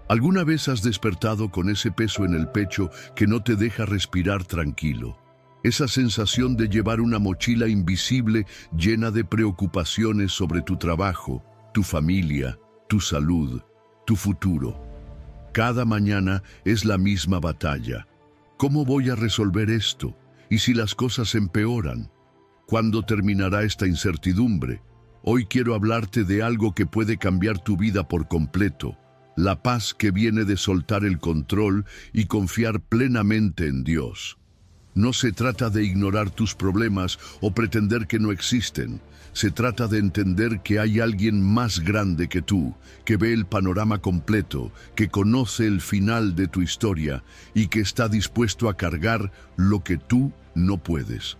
¿Alguna vez has despertado con ese peso en el pecho que no te deja respirar tranquilo? Esa sensación de llevar una mochila invisible llena de preocupaciones sobre tu trabajo, tu familia, tu salud, tu futuro. Cada mañana es la misma batalla. ¿Cómo voy a resolver esto? ¿Y si las cosas empeoran? ¿Cuándo terminará esta incertidumbre? Hoy quiero hablarte de algo que puede cambiar tu vida por completo. La paz que viene de soltar el control y confiar plenamente en Dios. No se trata de ignorar tus problemas o pretender que no existen. Se trata de entender que hay alguien más grande que tú, que ve el panorama completo, que conoce el final de tu historia y que está dispuesto a cargar lo que tú no puedes.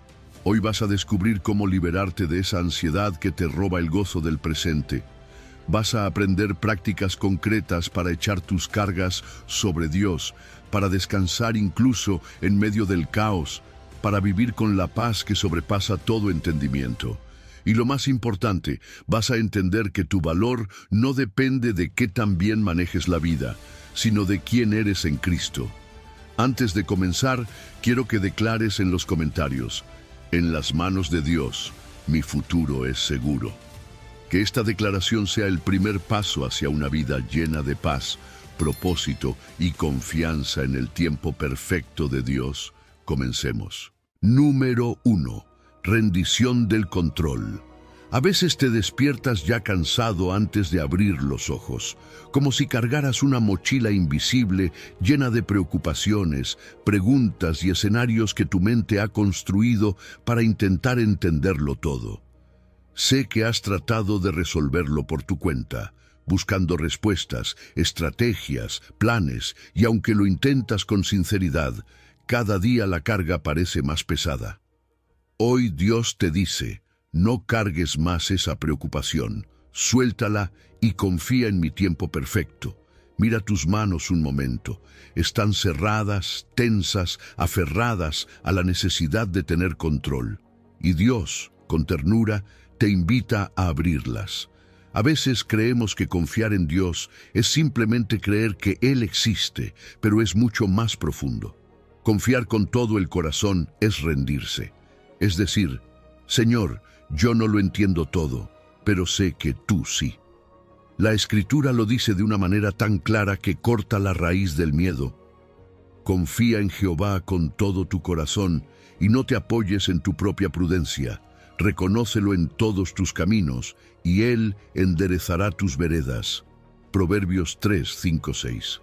Hoy vas a descubrir cómo liberarte de esa ansiedad que te roba el gozo del presente. Vas a aprender prácticas concretas para echar tus cargas sobre Dios, para descansar incluso en medio del caos, para vivir con la paz que sobrepasa todo entendimiento. Y lo más importante, vas a entender que tu valor no depende de qué tan bien manejes la vida, sino de quién eres en Cristo. Antes de comenzar, quiero que declares en los comentarios: en las manos de Dios, mi futuro es seguro. Que esta declaración sea el primer paso hacia una vida llena de paz, propósito y confianza en el tiempo perfecto de Dios. Comencemos. Número 1. Rendición del control. A veces te despiertas ya cansado antes de abrir los ojos, como si cargaras una mochila invisible llena de preocupaciones, preguntas y escenarios que tu mente ha construido para intentar entenderlo todo. Sé que has tratado de resolverlo por tu cuenta, buscando respuestas, estrategias, planes, y aunque lo intentas con sinceridad, cada día la carga parece más pesada. Hoy Dios te dice: no cargues más esa preocupación, suéltala y confía en mi tiempo perfecto. Mira tus manos un momento, están cerradas, tensas, aferradas a la necesidad de tener control. Y Dios, con ternura, te invita a abrirlas. A veces creemos que confiar en Dios es simplemente creer que Él existe, pero es mucho más profundo. Confiar con todo el corazón es rendirse. Es decir: Señor, yo no lo entiendo todo, pero sé que tú sí. La Escritura lo dice de una manera tan clara que corta la raíz del miedo. Confía en Jehová con todo tu corazón y no te apoyes en tu propia prudencia. Reconócelo en todos tus caminos, y Él enderezará tus veredas. Proverbios 3, 5, 6.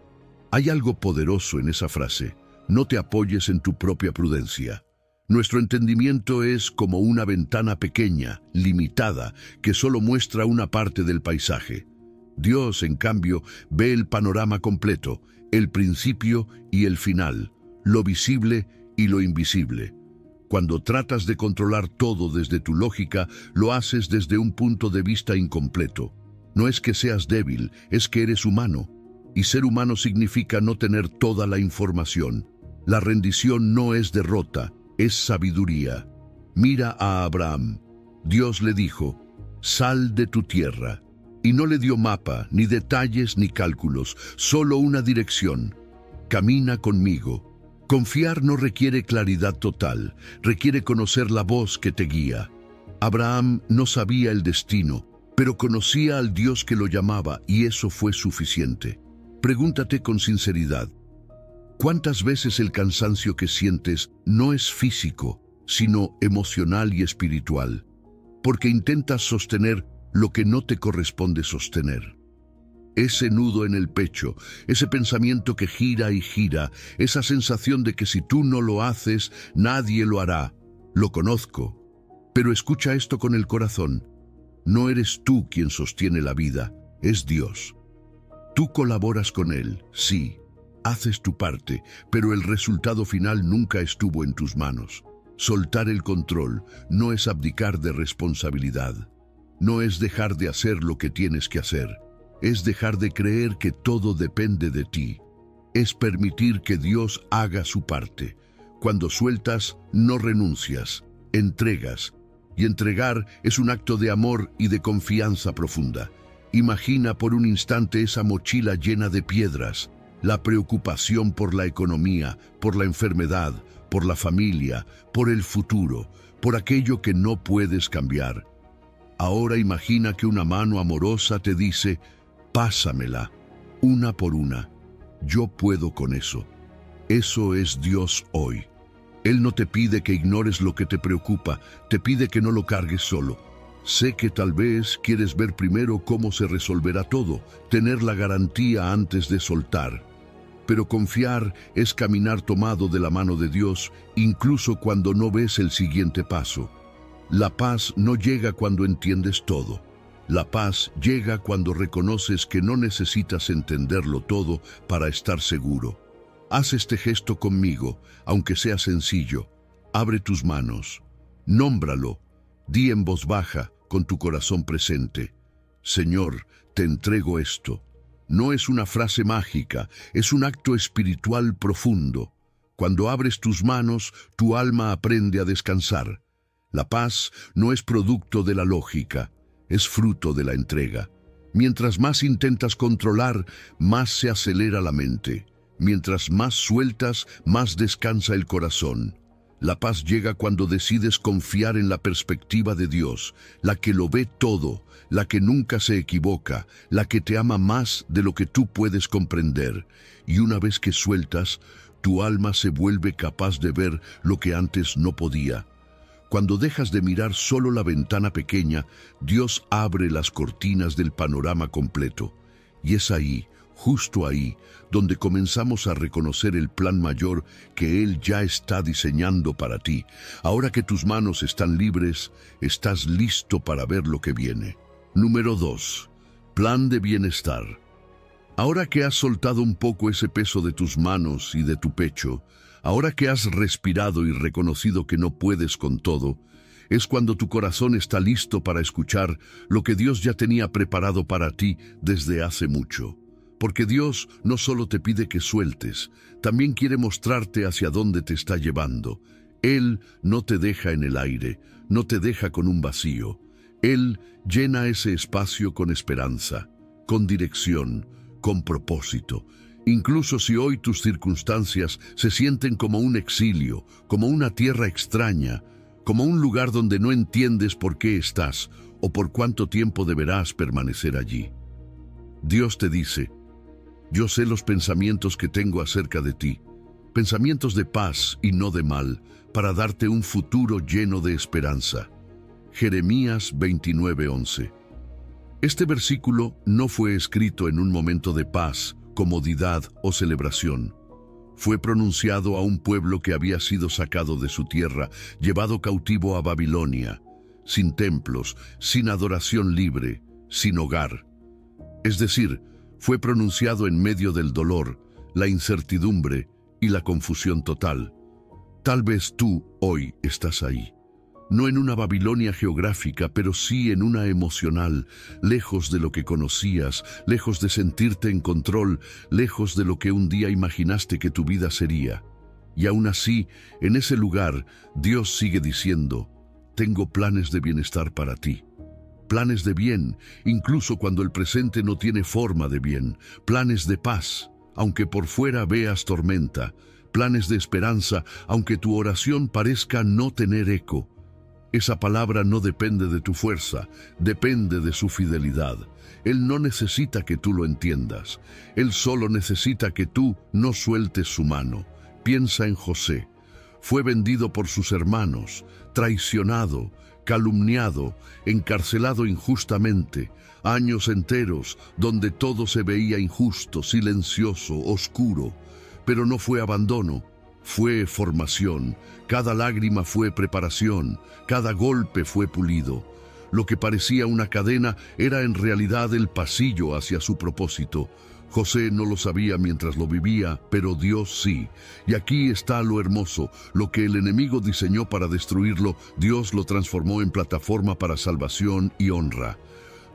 Hay algo poderoso en esa frase: no te apoyes en tu propia prudencia. Nuestro entendimiento es como una ventana pequeña, limitada, que solo muestra una parte del paisaje. Dios, en cambio, ve el panorama completo, el principio y el final, lo visible y lo invisible. Cuando tratas de controlar todo desde tu lógica, lo haces desde un punto de vista incompleto. No es que seas débil, es que eres humano. Y ser humano significa no tener toda la información. La rendición no es derrota, es sabiduría. Mira a Abraham. Dios le dijo: sal de tu tierra. Y no le dio mapa, ni detalles, ni cálculos, solo una dirección. Camina conmigo. Confiar no requiere claridad total, requiere conocer la voz que te guía. Abraham no sabía el destino, pero conocía al Dios que lo llamaba, y eso fue suficiente. Pregúntate con sinceridad: ¿cuántas veces el cansancio que sientes no es físico, sino emocional y espiritual? Porque intentas sostener lo que no te corresponde sostener. Ese nudo en el pecho, ese pensamiento que gira y gira, esa sensación de que si tú no lo haces, nadie lo hará. Lo conozco. Pero escucha esto con el corazón. No eres tú quien sostiene la vida, es Dios. Tú colaboras con Él, sí, haces tu parte, pero el resultado final nunca estuvo en tus manos. Soltar el control no es abdicar de responsabilidad. No es dejar de hacer lo que tienes que hacer. Es dejar de creer que todo depende de ti. Es permitir que Dios haga su parte. Cuando sueltas, no renuncias, entregas. Y entregar es un acto de amor y de confianza profunda. Imagina por un instante esa mochila llena de piedras, la preocupación por la economía, por la enfermedad, por la familia, por el futuro, por aquello que no puedes cambiar. Ahora imagina que una mano amorosa te dice, pásamela, una por una. Yo puedo con eso. Eso es Dios hoy. Él no te pide que ignores lo que te preocupa, te pide que no lo cargues solo. Sé que tal vez quieres ver primero cómo se resolverá todo, tener la garantía antes de soltar. Pero confiar es caminar tomado de la mano de Dios, incluso cuando no ves el siguiente paso. La paz no llega cuando entiendes todo. La paz llega cuando reconoces que no necesitas entenderlo todo para estar seguro. Haz este gesto conmigo, aunque sea sencillo. Abre tus manos. Nómbralo. Di en voz baja, con tu corazón presente. Señor, te entrego esto. No es una frase mágica, es un acto espiritual profundo. Cuando abres tus manos, tu alma aprende a descansar. La paz no es producto de la lógica, es fruto de la entrega. Mientras más intentas controlar, más se acelera la mente. Mientras más sueltas, más descansa el corazón. La paz llega cuando decides confiar en la perspectiva de Dios, la que lo ve todo, la que nunca se equivoca, la que te ama más de lo que tú puedes comprender. Y una vez que sueltas, tu alma se vuelve capaz de ver lo que antes no podía. Cuando dejas de mirar solo la ventana pequeña, Dios abre las cortinas del panorama completo. Y es ahí, justo ahí, donde comenzamos a reconocer el plan mayor que Él ya está diseñando para ti. Ahora que tus manos están libres, estás listo para ver lo que viene. Número 2. Plan de bienestar. Ahora que has soltado un poco ese peso de tus manos y de tu pecho, ahora que has respirado y reconocido que no puedes con todo, es cuando tu corazón está listo para escuchar lo que Dios ya tenía preparado para ti desde hace mucho. Porque Dios no solo te pide que sueltes, también quiere mostrarte hacia dónde te está llevando. Él no te deja en el aire, no te deja con un vacío. Él llena ese espacio con esperanza, con dirección, con propósito. Incluso si hoy tus circunstancias se sienten como un exilio, como una tierra extraña, como un lugar donde no entiendes por qué estás o por cuánto tiempo deberás permanecer allí. Dios te dice, yo sé los pensamientos que tengo acerca de ti, pensamientos de paz y no de mal, para darte un futuro lleno de esperanza. Jeremías 29:11. Este versículo no fue escrito en un momento de paz, comodidad o celebración. Fue pronunciado a un pueblo que había sido sacado de su tierra, llevado cautivo a Babilonia, sin templos, sin adoración libre, sin hogar. Es decir, fue pronunciado en medio del dolor, la incertidumbre y la confusión total. Tal vez tú hoy estás ahí. No en una Babilonia geográfica, pero sí en una emocional, lejos de lo que conocías, lejos de sentirte en control, lejos de lo que un día imaginaste que tu vida sería. Y aún así, en ese lugar, Dios sigue diciendo, tengo planes de bienestar para ti. Planes de bien, incluso cuando el presente no tiene forma de bien. Planes de paz, aunque por fuera veas tormenta. Planes de esperanza, aunque tu oración parezca no tener eco. Esa palabra no depende de tu fuerza, depende de su fidelidad. Él no necesita que tú lo entiendas. Él solo necesita que tú no sueltes su mano. Piensa en José. Fue vendido por sus hermanos, traicionado, calumniado, encarcelado injustamente, años enteros donde todo se veía injusto, silencioso, oscuro. Pero no fue abandono, fue formación. Cada lágrima fue preparación, cada golpe fue pulido. Lo que parecía una cadena era en realidad el pasillo hacia su propósito. José no lo sabía mientras lo vivía, pero Dios sí. Y aquí está lo hermoso. Lo que el enemigo diseñó para destruirlo, Dios lo transformó en plataforma para salvación y honra.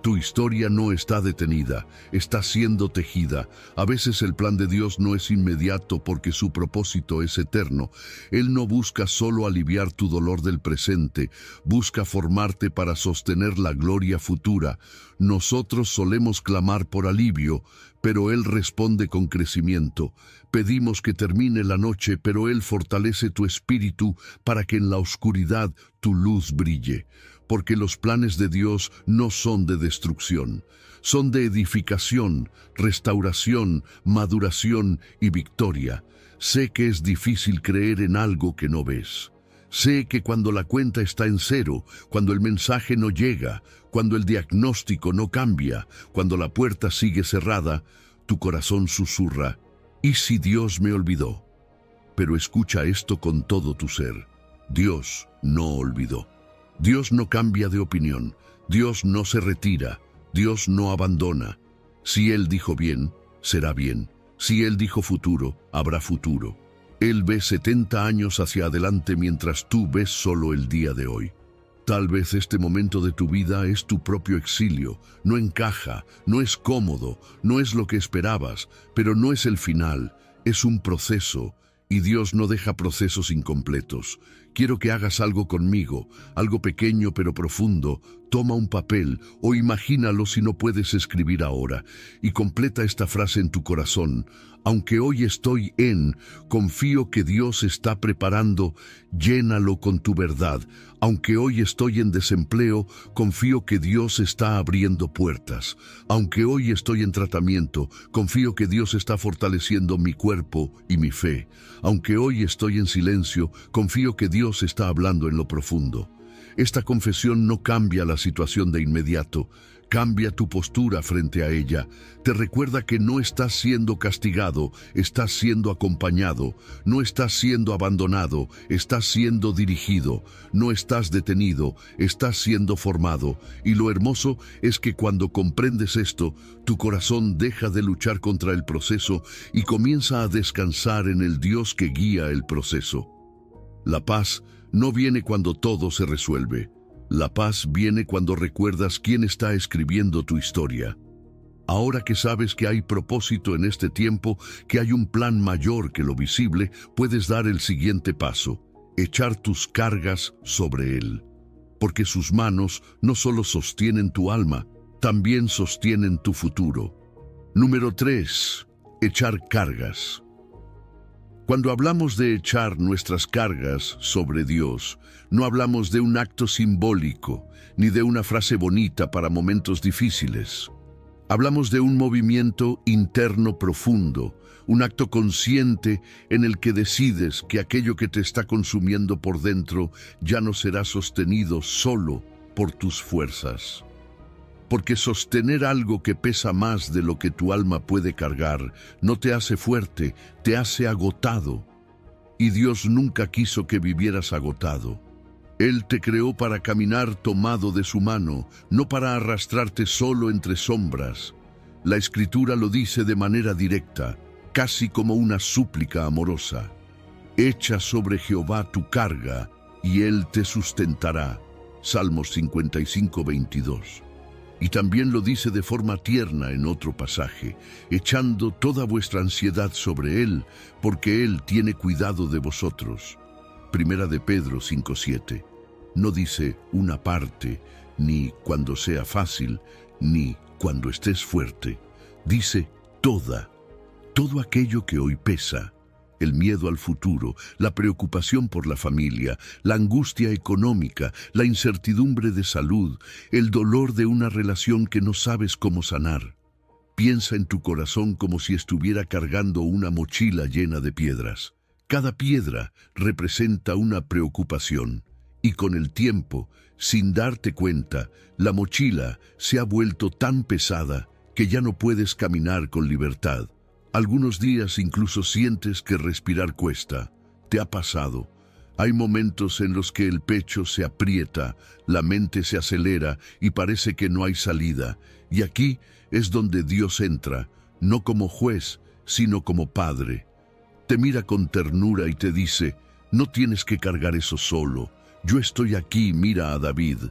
Tu historia no está detenida, está siendo tejida. A veces el plan de Dios no es inmediato porque su propósito es eterno. Él no busca solo aliviar tu dolor del presente, busca formarte para sostener la gloria futura. Nosotros solemos clamar por alivio, pero Él responde con crecimiento. Pedimos que termine la noche, pero Él fortalece tu espíritu para que en la oscuridad tu luz brille. Porque los planes de Dios no son de destrucción, son de edificación, restauración, maduración y victoria. Sé que es difícil creer en algo que no ves. Sé que cuando la cuenta está en cero, cuando el mensaje no llega, cuando el diagnóstico no cambia, cuando la puerta sigue cerrada, tu corazón susurra: ¿y si Dios me olvidó? Pero escucha esto con todo tu ser: Dios no olvidó. Dios no cambia de opinión, Dios no se retira, Dios no abandona. Si Él dijo bien, será bien. Si Él dijo futuro, habrá futuro. Él ve 70 años hacia adelante mientras tú ves solo el día de hoy. Tal vez este momento de tu vida es tu propio exilio. No encaja, no es cómodo, no es lo que esperabas, pero no es el final, es un proceso. Y Dios no deja procesos incompletos. Quiero que hagas algo conmigo, algo pequeño pero profundo. Toma un papel o imagínalo si no puedes escribir ahora y completa esta frase en tu corazón. Aunque hoy estoy confío que Dios está preparando, llénalo con tu verdad. Aunque hoy estoy en desempleo, confío que Dios está abriendo puertas. Aunque hoy estoy en tratamiento, confío que Dios está fortaleciendo mi cuerpo y mi fe. Aunque hoy estoy en silencio, confío que Dios está hablando en lo profundo. Esta confesión no cambia la situación de inmediato, cambia tu postura frente a ella. Te recuerda que no estás siendo castigado, estás siendo acompañado, no estás siendo abandonado, estás siendo dirigido, no estás detenido, estás siendo formado. Y lo hermoso es que cuando comprendes esto, tu corazón deja de luchar contra el proceso y comienza a descansar en el Dios que guía el proceso. La paz no viene cuando todo se resuelve. La paz viene cuando recuerdas quién está escribiendo tu historia. Ahora que sabes que hay propósito en este tiempo, que hay un plan mayor que lo visible, puedes dar el siguiente paso: echar tus cargas sobre Él. Porque sus manos no solo sostienen tu alma, también sostienen tu futuro. Número 3. Echar cargas. Cuando hablamos de echar nuestras cargas sobre Dios, no hablamos de un acto simbólico, ni de una frase bonita para momentos difíciles. Hablamos de un movimiento interno profundo, un acto consciente en el que decides que aquello que te está consumiendo por dentro ya no será sostenido solo por tus fuerzas. Porque sostener algo que pesa más de lo que tu alma puede cargar no te hace fuerte, te hace agotado. Y Dios nunca quiso que vivieras agotado. Él te creó para caminar tomado de su mano, no para arrastrarte solo entre sombras. La Escritura lo dice de manera directa, casi como una súplica amorosa: echa sobre Jehová tu carga, y Él te sustentará. Salmos 55, 22. Y también lo dice de forma tierna en otro pasaje: echando toda vuestra ansiedad sobre Él, porque Él tiene cuidado de vosotros. Primera de Pedro 5:7. No dice una parte, ni cuando sea fácil, ni cuando estés fuerte. Dice toda, todo aquello que hoy pesa. El miedo al futuro, la preocupación por la familia, la angustia económica, la incertidumbre de salud, el dolor de una relación que no sabes cómo sanar. Piensa en tu corazón como si estuviera cargando una mochila llena de piedras. Cada piedra representa una preocupación. Y con el tiempo, sin darte cuenta, la mochila se ha vuelto tan pesada que ya no puedes caminar con libertad. Algunos días incluso sientes que respirar cuesta. ¿Te ha pasado? Hay momentos en los que el pecho se aprieta, la mente se acelera y parece que no hay salida. Y aquí es donde Dios entra, no como juez, sino como padre. Te mira con ternura y te dice: no tienes que cargar eso solo. Yo estoy aquí, mira a David.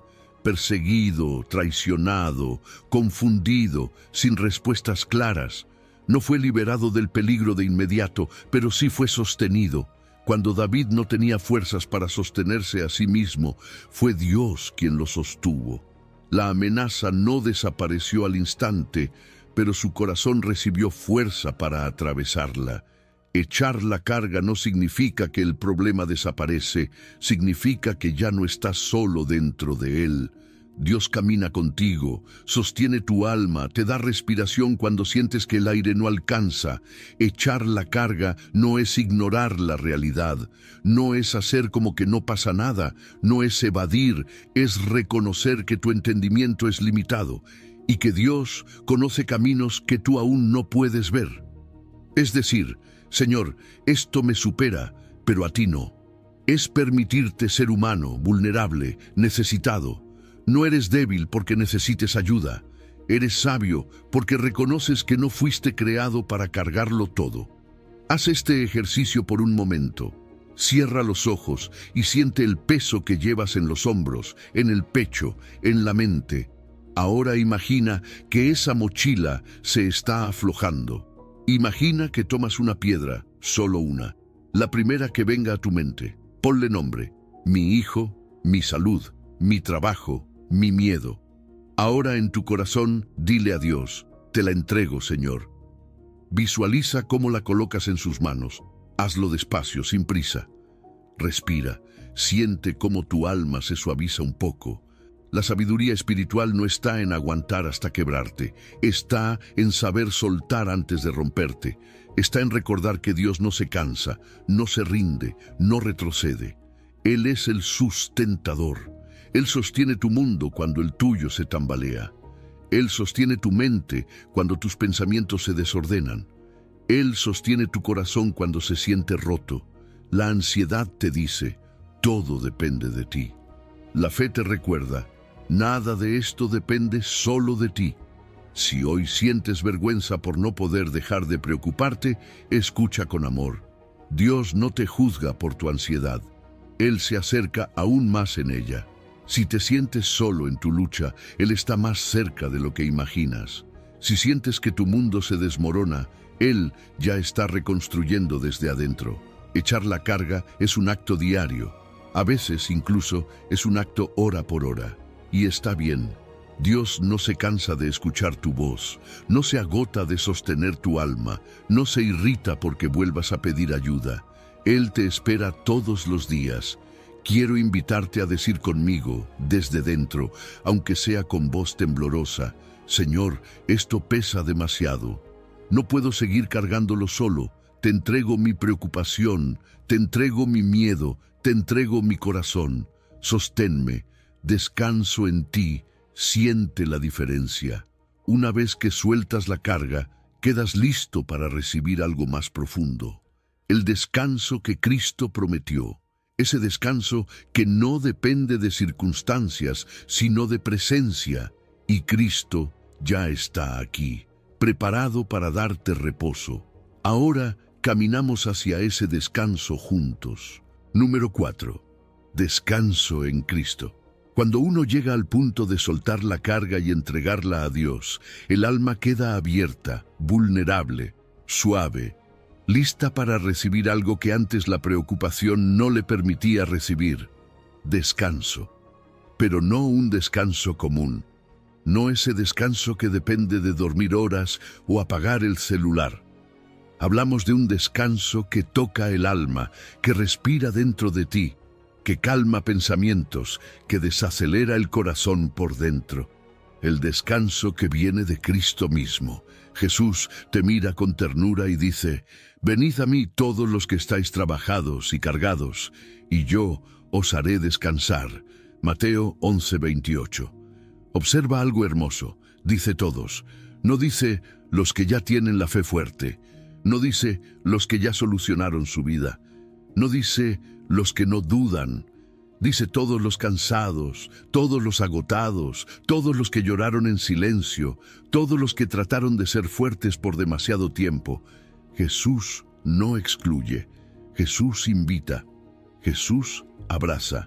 perseguido, traicionado, confundido, sin respuestas claras. No fue liberado del peligro de inmediato, pero sí fue sostenido. Cuando David no tenía fuerzas para sostenerse a sí mismo, fue Dios quien lo sostuvo. La amenaza no desapareció al instante, pero su corazón recibió fuerza para atravesarla. Echar la carga no significa que el problema desaparece, significa que ya no estás solo dentro de él. Dios camina contigo, sostiene tu alma, te da respiración cuando sientes que el aire no alcanza. Echar la carga no es ignorar la realidad, no es hacer como que no pasa nada, no es evadir, es reconocer que tu entendimiento es limitado y que Dios conoce caminos que tú aún no puedes ver. Es decir, Señor, esto me supera, pero a ti no. Es permitirte ser humano, vulnerable, necesitado. No eres débil porque necesites ayuda. Eres sabio porque reconoces que no fuiste creado para cargarlo todo. Haz este ejercicio por un momento. Cierra los ojos y siente el peso que llevas en los hombros, en el pecho, en la mente. Ahora imagina que esa mochila se está aflojando. Imagina que tomas una piedra, solo una, la primera que venga a tu mente. Ponle nombre: mi hijo, mi salud, mi trabajo, mi miedo. Ahora en tu corazón dile a Dios: te la entrego, Señor. Visualiza cómo la colocas en sus manos. Hazlo despacio, sin prisa. Respira, siente cómo tu alma se suaviza un poco. La sabiduría espiritual no está en aguantar hasta quebrarte, está en saber soltar antes de romperte, está en recordar que Dios no se cansa, no se rinde, no retrocede. Él es el sustentador. Él sostiene tu mundo cuando el tuyo se tambalea. Él sostiene tu mente cuando tus pensamientos se desordenan. Él sostiene tu corazón cuando se siente roto. La ansiedad te dice: todo depende de ti. La fe te recuerda: nada de esto depende solo de ti. Si hoy sientes vergüenza por no poder dejar de preocuparte, escucha con amor. Dios no te juzga por tu ansiedad. Él se acerca aún más en ella. Si te sientes solo en tu lucha, Él está más cerca de lo que imaginas. Si sientes que tu mundo se desmorona, Él ya está reconstruyendo desde adentro. Echar la carga es un acto diario. A veces incluso es un acto hora por hora. Y está bien. Dios no se cansa de escuchar tu voz, no se agota de sostener tu alma, no se irrita porque vuelvas a pedir ayuda. Él te espera todos los días. Quiero invitarte a decir conmigo, desde dentro, aunque sea con voz temblorosa: Señor, esto pesa demasiado. No puedo seguir cargándolo solo. Te entrego mi preocupación, te entrego mi miedo, te entrego mi corazón. Sosténme, descanso en ti, siente la diferencia. Una vez que sueltas la carga, quedas listo para recibir algo más profundo. El descanso que Cristo prometió. Ese descanso que no depende de circunstancias, sino de presencia. Y Cristo ya está aquí, preparado para darte reposo. Ahora caminamos hacia ese descanso juntos. Número 4. Descanso en Cristo. Cuando uno llega al punto de soltar la carga y entregarla a Dios, el alma queda abierta, vulnerable, suave, lista para recibir algo que antes la preocupación no le permitía recibir: descanso. Pero no un descanso común, no ese descanso que depende de dormir horas o apagar el celular. Hablamos de un descanso que toca el alma, que respira dentro de ti, que calma pensamientos, que desacelera el corazón por dentro. El descanso que viene de Cristo mismo. Jesús te mira con ternura y dice: venid a mí todos los que estáis trabajados y cargados, y yo os haré descansar. Mateo 11:28. Observa algo hermoso. Dice todos. No dice los que ya tienen la fe fuerte. No dice los que ya solucionaron su vida. No dice los que no dudan. Dice todos los cansados, todos los agotados, todos los que lloraron en silencio, todos los que trataron de ser fuertes por demasiado tiempo. Jesús no excluye. Jesús invita. Jesús abraza.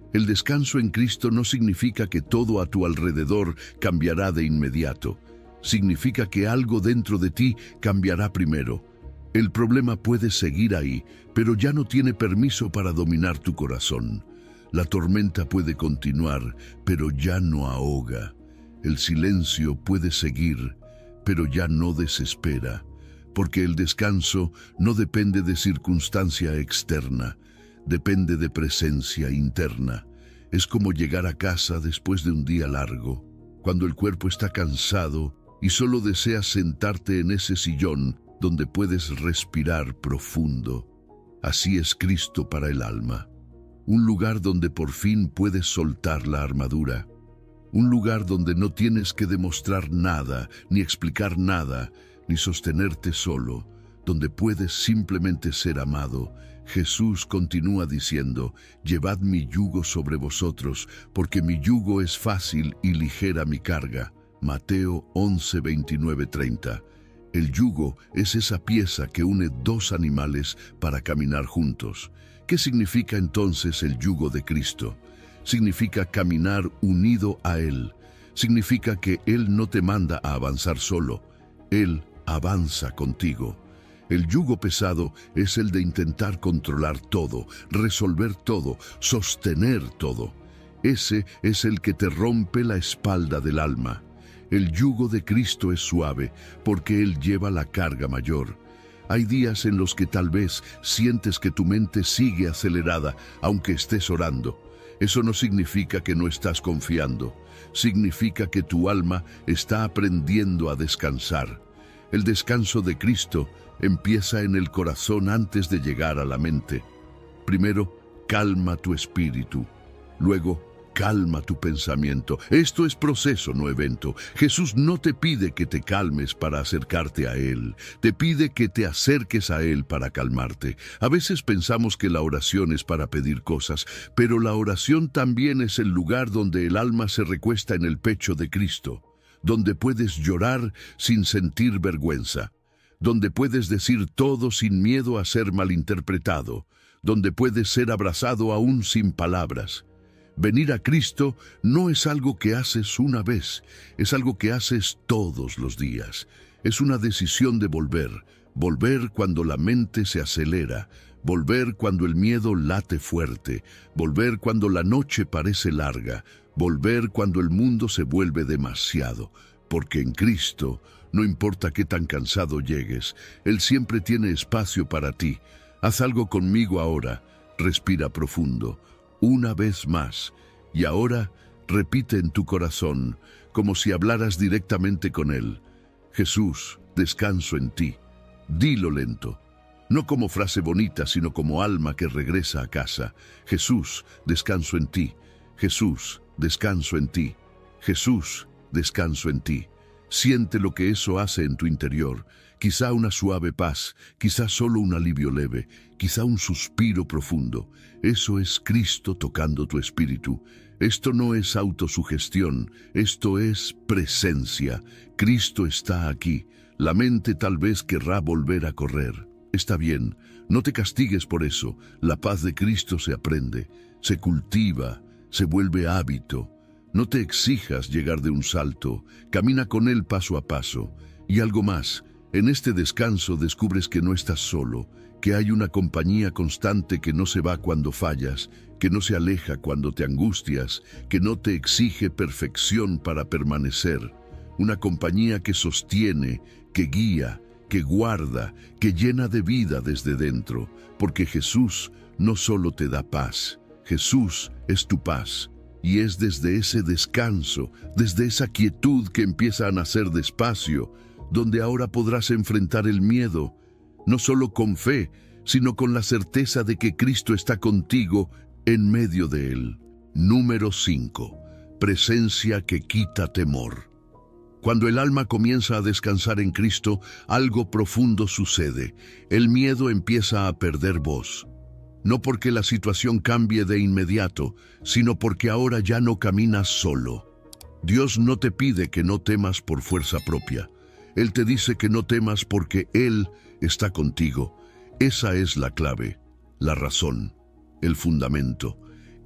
El descanso en Cristo no significa que todo a tu alrededor cambiará de inmediato. Significa que algo dentro de ti cambiará primero. El problema puede seguir ahí, pero ya no tiene permiso para dominar tu corazón. La tormenta puede continuar, pero ya no ahoga. El silencio puede seguir, pero ya no desespera, porque el descanso no depende de circunstancia externa, depende de presencia interna. Es como llegar a casa después de un día largo, cuando el cuerpo está cansado y solo deseas sentarte en ese sillón donde puedes respirar profundo. Así es Cristo para el alma. Un lugar donde por fin puedes soltar la armadura. Un lugar donde no tienes que demostrar nada, ni explicar nada, ni sostenerte solo, donde puedes simplemente ser amado. Jesús continúa diciendo, «Llevad mi yugo sobre vosotros, porque mi yugo es fácil y ligera mi carga». Mateo 11, 29, 30. El yugo es esa pieza que une dos animales para caminar juntos. ¿Qué significa entonces el yugo de Cristo? Significa caminar unido a Él. Significa que Él no te manda a avanzar solo. Él avanza contigo. El yugo pesado es el de intentar controlar todo, resolver todo, sostener todo. Ese es el que te rompe la espalda del alma. El yugo de Cristo es suave porque Él lleva la carga mayor. Hay días en los que tal vez sientes que tu mente sigue acelerada aunque estés orando. Eso no significa que no estás confiando. Significa que tu alma está aprendiendo a descansar. El descanso de Cristo empieza en el corazón antes de llegar a la mente. Primero, calma tu espíritu. Luego, calma tu pensamiento. Esto es proceso, no evento. Jesús no te pide que te calmes para acercarte a Él. Te pide que te acerques a Él para calmarte. A veces pensamos que la oración es para pedir cosas, pero la oración también es el lugar donde el alma se recuesta en el pecho de Cristo, donde puedes llorar sin sentir vergüenza, donde puedes decir todo sin miedo a ser malinterpretado, donde puedes ser abrazado aún sin palabras. Venir a Cristo no es algo que haces una vez, es algo que haces todos los días. Es una decisión de volver, volver cuando la mente se acelera, volver cuando el miedo late fuerte, volver cuando la noche parece larga, volver cuando el mundo se vuelve demasiado, porque en Cristo, no importa qué tan cansado llegues, Él siempre tiene espacio para ti. Haz algo conmigo ahora, respira profundo. Una vez más, y ahora repite en tu corazón, como si hablaras directamente con Él. Jesús, descanso en ti. Dilo lento, no como frase bonita, sino como alma que regresa a casa. Jesús, descanso en ti. Jesús, descanso en ti. Jesús, descanso en ti. Siente lo que eso hace en tu interior. Quizá una suave paz, quizá solo un alivio leve, quizá un suspiro profundo. Eso es Cristo tocando tu espíritu. Esto no es autosugestión, esto es presencia. Cristo está aquí. La mente tal vez querrá volver a correr. Está bien, no te castigues por eso. La paz de Cristo se aprende, se cultiva, se vuelve hábito. No te exijas llegar de un salto, camina con Él paso a paso. Y algo más, en este descanso descubres que no estás solo, que hay una compañía constante que no se va cuando fallas, que no se aleja cuando te angustias, que no te exige perfección para permanecer. Una compañía que sostiene, que guía, que guarda, que llena de vida desde dentro, porque Jesús no solo te da paz, Jesús es tu paz. Y es desde ese descanso, desde esa quietud que empieza a nacer despacio, donde ahora podrás enfrentar el miedo, no solo con fe, sino con la certeza de que Cristo está contigo en medio de él. Número 5. Presencia que quita temor. Cuando el alma comienza a descansar en Cristo, algo profundo sucede. El miedo empieza a perder voz. No porque la situación cambie de inmediato, sino porque ahora ya no caminas solo. Dios no te pide que no temas por fuerza propia. Él te dice que no temas porque Él está contigo. Esa es la clave, la razón, el fundamento.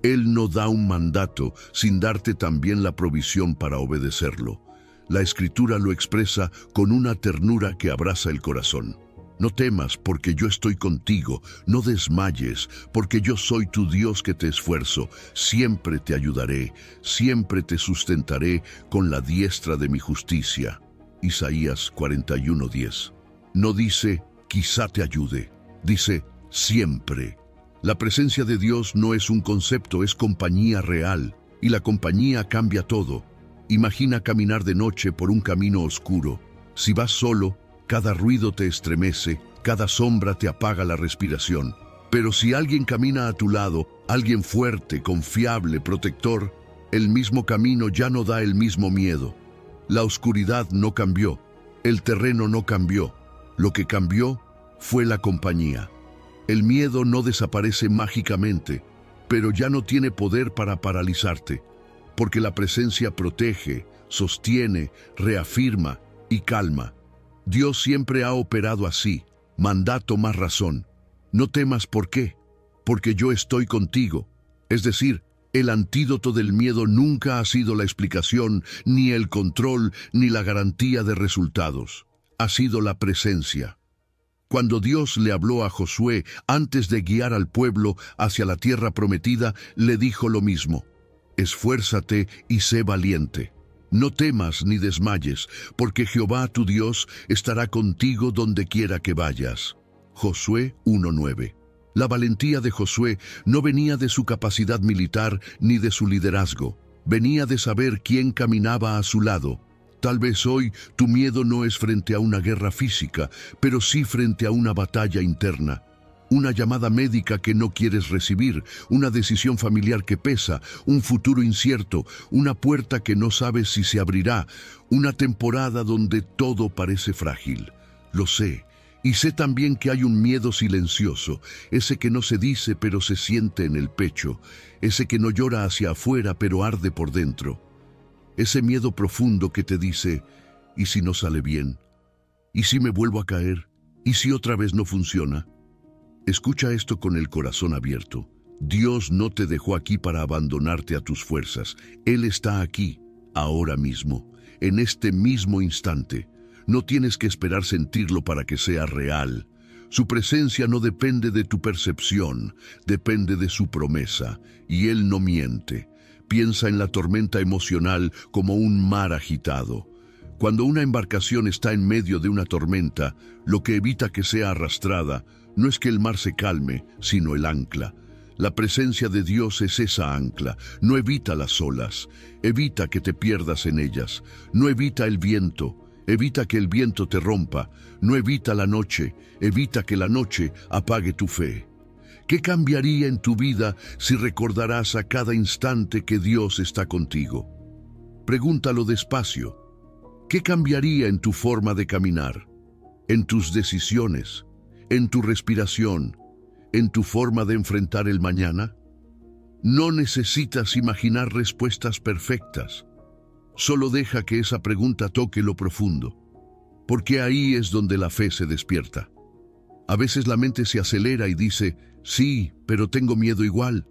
Él no da un mandato sin darte también la provisión para obedecerlo. La Escritura lo expresa con una ternura que abraza el corazón. No temas, porque yo estoy contigo. No desmayes, porque yo soy tu Dios que te esfuerzo. Siempre te ayudaré, siempre te sustentaré con la diestra de mi justicia. Isaías 41:10. No dice, quizá te ayude. Dice, siempre. La presencia de Dios no es un concepto, es compañía real. Y la compañía cambia todo. Imagina caminar de noche por un camino oscuro. Si vas solo, cada ruido te estremece, cada sombra te apaga la respiración. Pero si alguien camina a tu lado, alguien fuerte, confiable, protector, el mismo camino ya no da el mismo miedo. La oscuridad no cambió, el terreno no cambió. Lo que cambió fue la compañía. El miedo no desaparece mágicamente, pero ya no tiene poder para paralizarte, porque la presencia protege, sostiene, reafirma y calma. Dios siempre ha operado así. Mandato más razón. No temas, ¿por qué? Porque yo estoy contigo. Es decir, el antídoto del miedo nunca ha sido la explicación, ni el control, ni la garantía de resultados. Ha sido la presencia. Cuando Dios le habló a Josué antes de guiar al pueblo hacia la tierra prometida, le dijo lo mismo: esfuérzate y sé valiente. No temas ni desmayes, porque Jehová tu Dios estará contigo donde quiera que vayas. Josué 1:9. La valentía de Josué no venía de su capacidad militar ni de su liderazgo. Venía de saber quién caminaba a su lado. Tal vez hoy tu miedo no es frente a una guerra física, pero sí frente a una batalla interna. Una llamada médica que no quieres recibir, una decisión familiar que pesa, un futuro incierto, una puerta que no sabes si se abrirá, una temporada donde todo parece frágil. Lo sé, y sé también que hay un miedo silencioso, ese que no se dice pero se siente en el pecho, ese que no llora hacia afuera pero arde por dentro. Ese miedo profundo que te dice, ¿y si no sale bien? ¿Y si me vuelvo a caer? ¿Y si otra vez no funciona? Escucha esto con el corazón abierto. Dios no te dejó aquí para abandonarte a tus fuerzas. Él está aquí, ahora mismo, en este mismo instante. No tienes que esperar sentirlo para que sea real. Su presencia no depende de tu percepción, depende de su promesa, y Él no miente. Piensa en la tormenta emocional como un mar agitado. Cuando una embarcación está en medio de una tormenta, lo que evita que sea arrastrada no es que el mar se calme, sino el ancla. La presencia de Dios es esa ancla. No evita las olas, evita que te pierdas en ellas. No evita el viento, evita que el viento te rompa. No evita la noche, evita que la noche apague tu fe. ¿Qué cambiaría en tu vida si recordarás a cada instante que Dios está contigo? Pregúntalo despacio. ¿Qué cambiaría en tu forma de caminar, en tus decisiones, en tu respiración, en tu forma de enfrentar el mañana? No necesitas imaginar respuestas perfectas. Solo deja que esa pregunta toque lo profundo, porque ahí es donde la fe se despierta. A veces la mente se acelera y dice, sí, pero tengo miedo igual.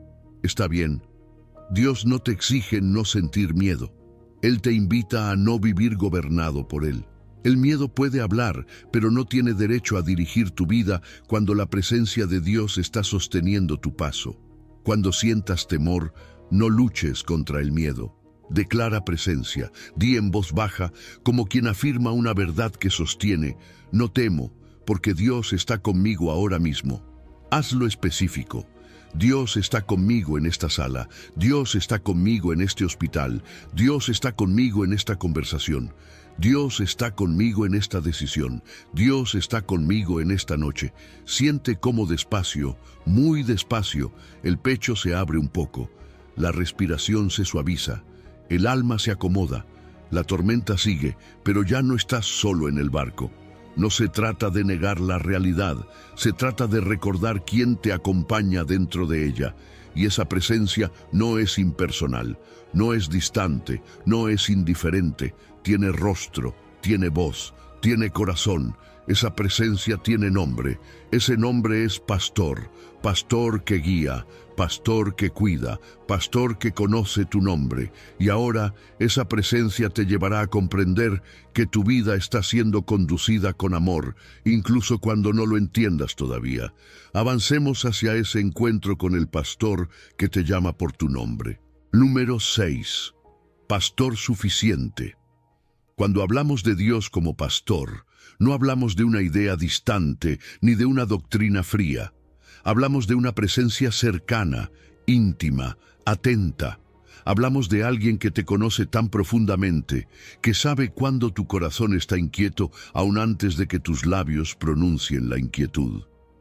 Está bien. Dios no te exige no sentir miedo. Él te invita a no vivir gobernado por él. El miedo puede hablar, pero no tiene derecho a dirigir tu vida cuando la presencia de Dios está sosteniendo tu paso. Cuando sientas temor, no luches contra el miedo. Declara presencia, di en voz baja, como quien afirma una verdad que sostiene, no temo, porque Dios está conmigo ahora mismo. Hazlo específico. Dios está conmigo en esta sala, Dios está conmigo en este hospital, Dios está conmigo en esta conversación, Dios está conmigo en esta decisión, Dios está conmigo en esta noche. Siente cómo despacio, muy despacio, el pecho se abre un poco, la respiración se suaviza, el alma se acomoda, la tormenta sigue, pero ya no estás solo en el barco. No se trata de negar la realidad, se trata de recordar quién te acompaña dentro de ella. Y esa presencia no es impersonal, no es distante, no es indiferente, tiene rostro, tiene voz, tiene corazón, esa presencia tiene nombre. Ese nombre es pastor, pastor que guía, pastor que cuida, pastor que conoce tu nombre. Y ahora esa presencia te llevará a comprender que tu vida está siendo conducida con amor, incluso cuando no lo entiendas todavía. Avancemos hacia ese encuentro con el pastor que te llama por tu nombre. Número 6. Pastor suficiente. Cuando hablamos de Dios como pastor, no hablamos de una idea distante ni de una doctrina fría. Hablamos de una presencia cercana, íntima, atenta. Hablamos de alguien que te conoce tan profundamente, que sabe cuándo tu corazón está inquieto aún antes de que tus labios pronuncien la inquietud.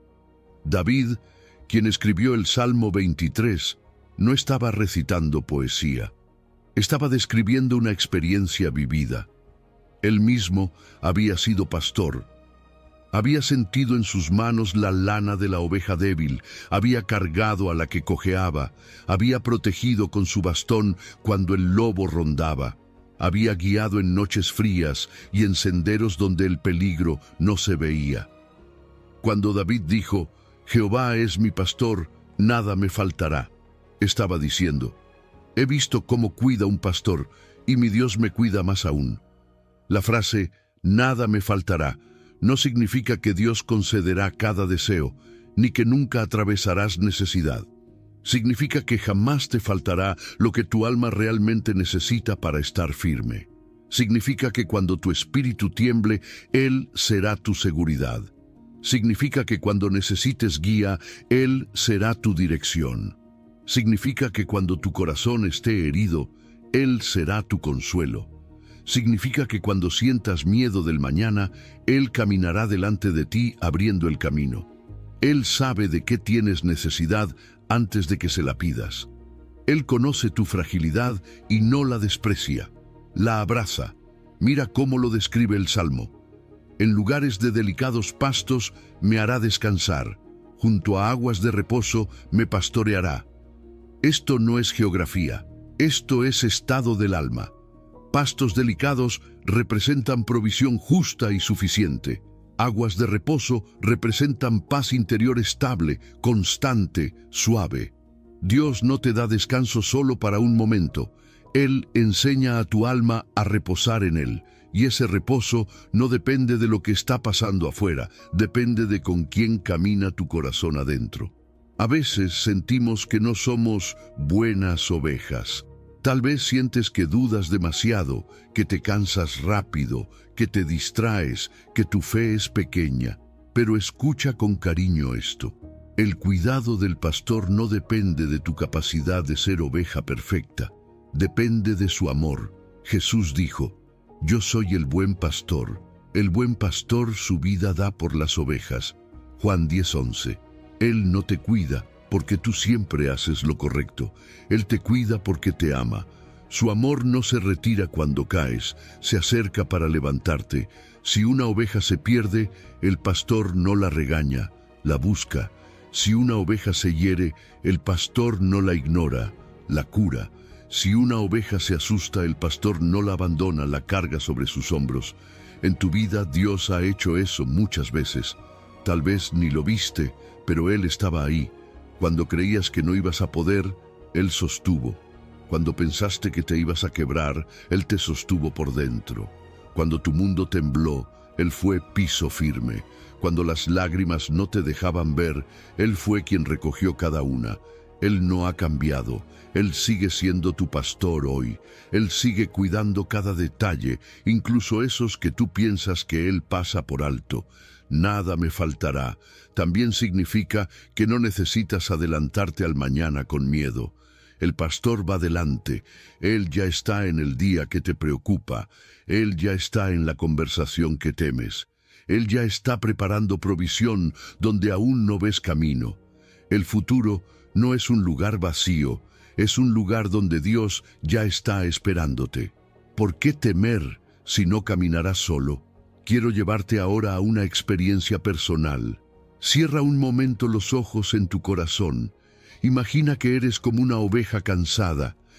David, quien escribió el Salmo 23, no estaba recitando poesía. Estaba describiendo una experiencia vivida. Él mismo había sido pastor. Había sentido en sus manos la lana de la oveja débil, había cargado a la que cojeaba, había protegido con su bastón cuando el lobo rondaba, había guiado en noches frías y en senderos donde el peligro no se veía. Cuando David dijo, «Jehová es mi pastor, nada me faltará», estaba diciendo, «He visto cómo cuida un pastor, y mi Dios me cuida más aún». La frase «nada me faltará» no significa que Dios concederá cada deseo, ni que nunca atravesarás necesidad. Significa que jamás te faltará lo que tu alma realmente necesita para estar firme. Significa que cuando tu espíritu tiemble, Él será tu seguridad. Significa que cuando necesites guía, Él será tu dirección. Significa que cuando tu corazón esté herido, Él será tu consuelo. Significa que cuando sientas miedo del mañana, Él caminará delante de ti abriendo el camino. Él sabe de qué tienes necesidad antes de que se la pidas. Él conoce tu fragilidad y no la desprecia. La abraza. Mira cómo lo describe el Salmo. En lugares de delicados pastos me hará descansar. Junto a aguas de reposo me pastoreará. Esto no es geografía. Esto es estado del alma. Pastos delicados representan provisión justa y suficiente. Aguas de reposo representan paz interior estable, constante, suave. Dios no te da descanso solo para un momento. Él enseña a tu alma a reposar en Él. Y ese reposo no depende de lo que está pasando afuera, depende de con quién camina tu corazón adentro. A veces sentimos que no somos buenas ovejas. Tal vez sientes que dudas demasiado, que te cansas rápido, que te distraes, que tu fe es pequeña. Pero escucha con cariño esto. El cuidado del pastor no depende de tu capacidad de ser oveja perfecta. Depende de su amor. Jesús dijo, «Yo soy el buen pastor. El buen pastor su vida da por las ovejas». Juan 10:11. Él no te cuida porque tú siempre haces lo correcto. Él te cuida porque te ama. Su amor no se retira cuando caes, se acerca para levantarte. Si una oveja se pierde, el pastor no la regaña, la busca. Si una oveja se hiere, el pastor no la ignora, la cura. Si una oveja se asusta, el pastor no la abandona, la carga sobre sus hombros. En tu vida Dios ha hecho eso muchas veces. Tal vez ni lo viste, pero Él estaba ahí. Cuando creías que no ibas a poder, Él sostuvo. Cuando pensaste que te ibas a quebrar, Él te sostuvo por dentro. Cuando tu mundo tembló, Él fue piso firme. Cuando las lágrimas no te dejaban ver, Él fue quien recogió cada una. Él no ha cambiado. Él sigue siendo tu pastor hoy. Él sigue cuidando cada detalle, incluso esos que tú piensas que Él pasa por alto. Nada me faltará. También significa que no necesitas adelantarte al mañana con miedo. El pastor va delante. Él ya está en el día que te preocupa. Él ya está en la conversación que temes. Él ya está preparando provisión donde aún no ves camino. El futuro no es un lugar vacío, es un lugar donde Dios ya está esperándote. ¿Por qué temer si no caminarás solo? Quiero llevarte ahora a una experiencia personal. Cierra un momento los ojos en tu corazón. Imagina que eres como una oveja cansada.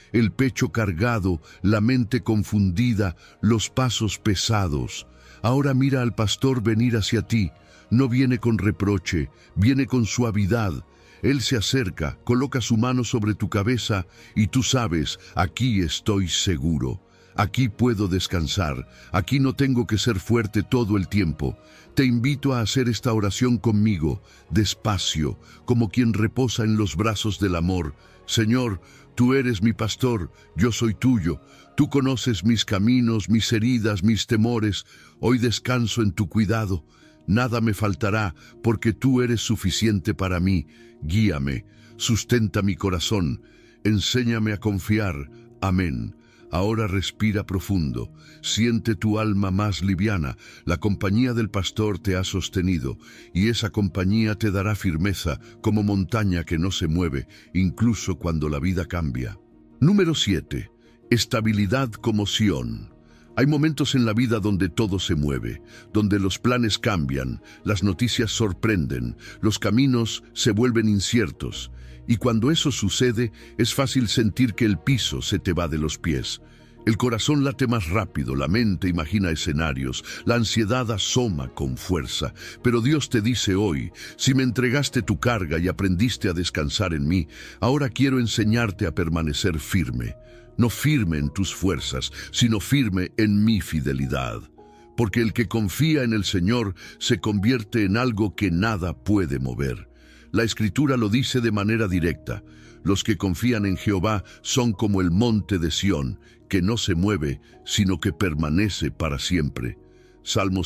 el pecho cargado, la mente confundida, los pasos pesados. Ahora mira al pastor venir hacia ti. No viene con reproche, viene con suavidad. Él se acerca, coloca su mano sobre tu cabeza y tú sabes, aquí estoy seguro. Aquí puedo descansar, aquí no tengo que ser fuerte todo el tiempo. Te invito a hacer esta oración conmigo, despacio, como quien reposa en los brazos del amor. Señor, tú eres mi pastor, yo soy tuyo. Tú conoces mis caminos, mis heridas, mis temores. Hoy descanso en tu cuidado. Nada me faltará, porque tú eres suficiente para mí. Guíame, sustenta mi corazón, enséñame a confiar. Amén. Ahora respira profundo, siente tu alma más liviana, la compañía del pastor te ha sostenido, y esa compañía te dará firmeza como montaña que no se mueve, incluso cuando la vida cambia. Número 7. Estabilidad como Sión. Hay momentos en la vida donde todo se mueve, donde los planes cambian, las noticias sorprenden, los caminos se vuelven inciertos. Y cuando eso sucede, es fácil sentir que el piso se te va de los pies. El corazón late más rápido, la mente imagina escenarios, la ansiedad asoma con fuerza. Pero Dios te dice hoy, si me entregaste tu carga y aprendiste a descansar en mí, ahora quiero enseñarte a permanecer firme. No firme en tus fuerzas, sino firme en mi fidelidad. Porque el que confía en el Señor se convierte en algo que nada puede mover. La Escritura lo dice de manera directa. Los que confían en Jehová son como el monte de Sión, que no se mueve, sino que permanece para siempre. Salmo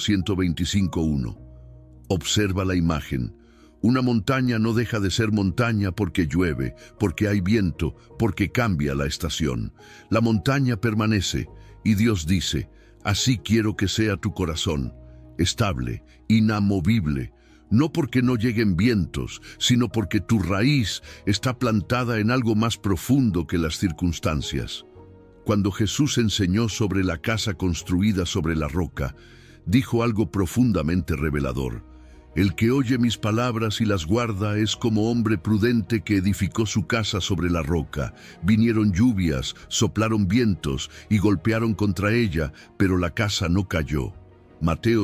125:1. Observa la imagen. Una montaña no deja de ser montaña porque llueve, porque hay viento, porque cambia la estación. La montaña permanece, y Dios dice, así quiero que sea tu corazón, estable, inamovible, no porque no lleguen vientos, sino porque tu raíz está plantada en algo más profundo que las circunstancias. Cuando Jesús enseñó sobre la casa construida sobre la roca, dijo algo profundamente revelador. El que oye mis palabras y las guarda es como hombre prudente que edificó su casa sobre la roca. Vinieron lluvias, soplaron vientos y golpearon contra ella, pero la casa no cayó. Mateo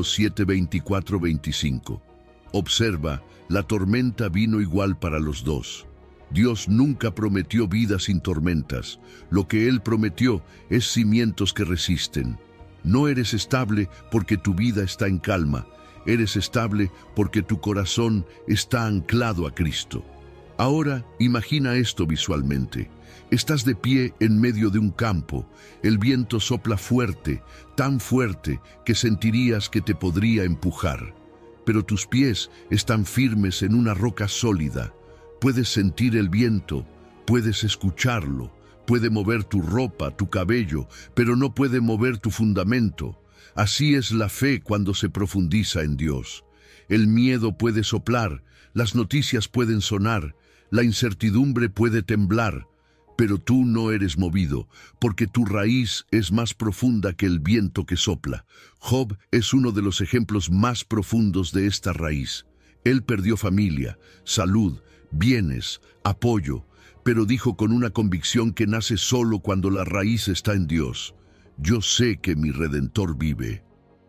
7:24-25. Observa, la tormenta vino igual para los dos. Dios nunca prometió vida sin tormentas. Lo que Él prometió es cimientos que resisten. No eres estable porque tu vida está en calma. Eres estable porque tu corazón está anclado a Cristo. Ahora, imagina esto visualmente. Estás de pie en medio de un campo. El viento sopla fuerte, tan fuerte que sentirías que te podría empujar. Pero tus pies están firmes en una roca sólida. Puedes sentir el viento, puedes escucharlo, puede mover tu ropa, tu cabello, pero no puede mover tu fundamento. Así es la fe cuando se profundiza en Dios. El miedo puede soplar, las noticias pueden sonar, la incertidumbre puede temblar, pero tú no eres movido, porque tu raíz es más profunda que el viento que sopla. Job es uno de los ejemplos más profundos de esta raíz. Él perdió familia, salud, bienes, apoyo, pero dijo con una convicción que nace solo cuando la raíz está en Dios. Yo sé que mi Redentor vive.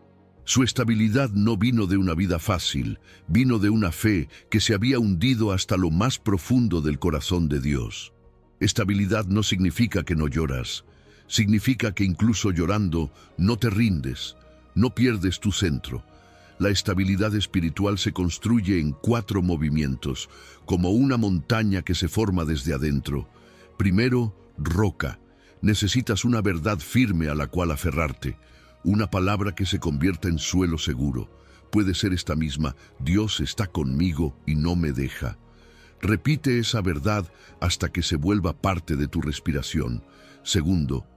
Su estabilidad no vino de una vida fácil, vino de una fe que se había hundido hasta lo más profundo del corazón de Dios. Estabilidad no significa que no lloras, significa que incluso llorando no te rindes, no pierdes tu centro. La estabilidad espiritual se construye en 4 movimientos, como una montaña que se forma desde adentro. Primero, roca. Necesitas una verdad firme a la cual aferrarte, una palabra que se convierta en suelo seguro. Puede ser esta misma: Dios está conmigo y no me deja. Repite esa verdad hasta que se vuelva parte de tu respiración. Segundo,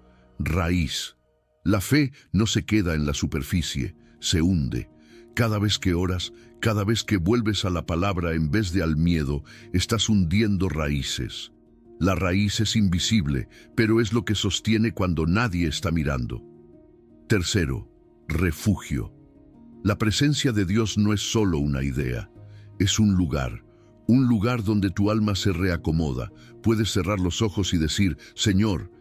raíz. La fe no se queda en la superficie, se hunde. Cada vez que oras, cada vez que vuelves a la palabra en vez de al miedo, estás hundiendo raíces. La raíz es invisible, pero es lo que sostiene cuando nadie está mirando. Tercero, refugio. La presencia de Dios no es solo una idea, es un lugar donde tu alma se reacomoda. Puedes cerrar los ojos y decir: Señor,